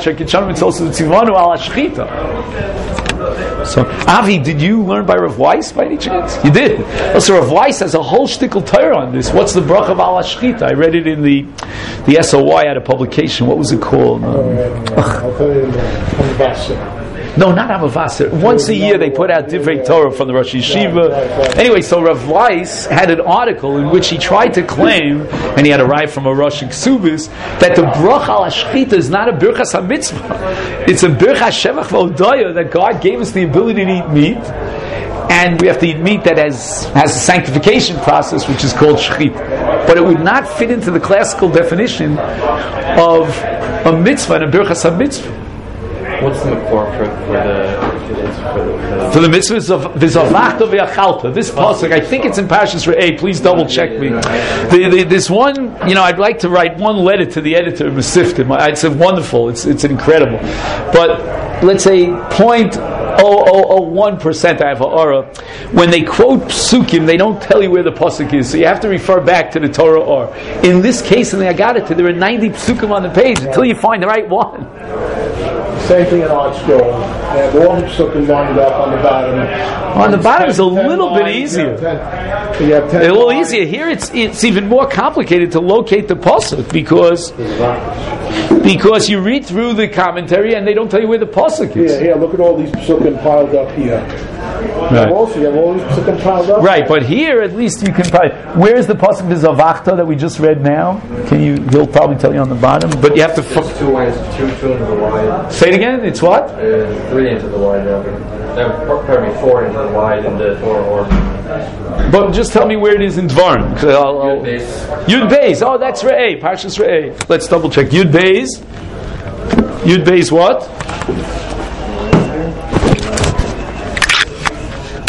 So, Avi, did you learn by Rav Weiss by any chance? You did. Oh, so Rav Weiss has a whole shtickle Torah on this. What's the bracha of al hashchita? I read it in the the S O Y at a publication. What was it called? Um, I'll tell you in the No, not Amavasar. Once a year they put out Divrei Torah from the Rosh Yeshiva. Anyway, so Rav Weiss had an article in which he tried to claim, and he had a right from a Rosh Ksubis, that the Bracha al Hashchita is not a Birchas HaMitzvah. It's a Birchas Shevach V'Odaya that God gave us the ability to eat meat, and we have to eat meat that has, has a sanctification process which is called Shechita. But it would not fit into the classical definition of a mitzvah and a Birchas HaMitzvah. What's the makor for, for the for the for the, For the mitzvahs of v'zavachta v'yachalta. This pasuk, I think it's in Parshas Re'eh. Please double check me. The, the, this one, you know, I'd like to write one letter to the editor of Mesiftim. I'd say wonderful. It's it's incredible. But let's say point oh oh oh one percent. I have a aura. When they quote psukim, they don't tell you where the pasuk is, so you have to refer back to the Torah or. In this case, in the Agadita, there are ninety psukim on the page until you find the right one. Same thing in art school. They have all the psukim lined up on the bottom. On the bottom is a ten little bit lines, easier. You have ten, you have ten A little lines. easier. Here it's it's even more complicated to locate the pasuk because because you read through the commentary and they don't tell you where the pasuk is. Here, here, look at all these psukim piled up here. Right. Also, you have all these psukim piled up. Right, but here at least you can probably. Where's the pasuk v'zavachta that we just read now? Can you? He'll probably tell you on the bottom, but you have to. F- It's two lines, two, two into the wide, say it again. It's what? uh, three into the wide, rather. Uh, pardon me, four into the wide in the Torah or But just tell me where it is in Dvarim. 'Cause I'll- I'll- Yud base. Yud Beis. Oh, that's Re'eh. Parshas Re'eh. Let's double check. Yud Beis. Yud Beis what?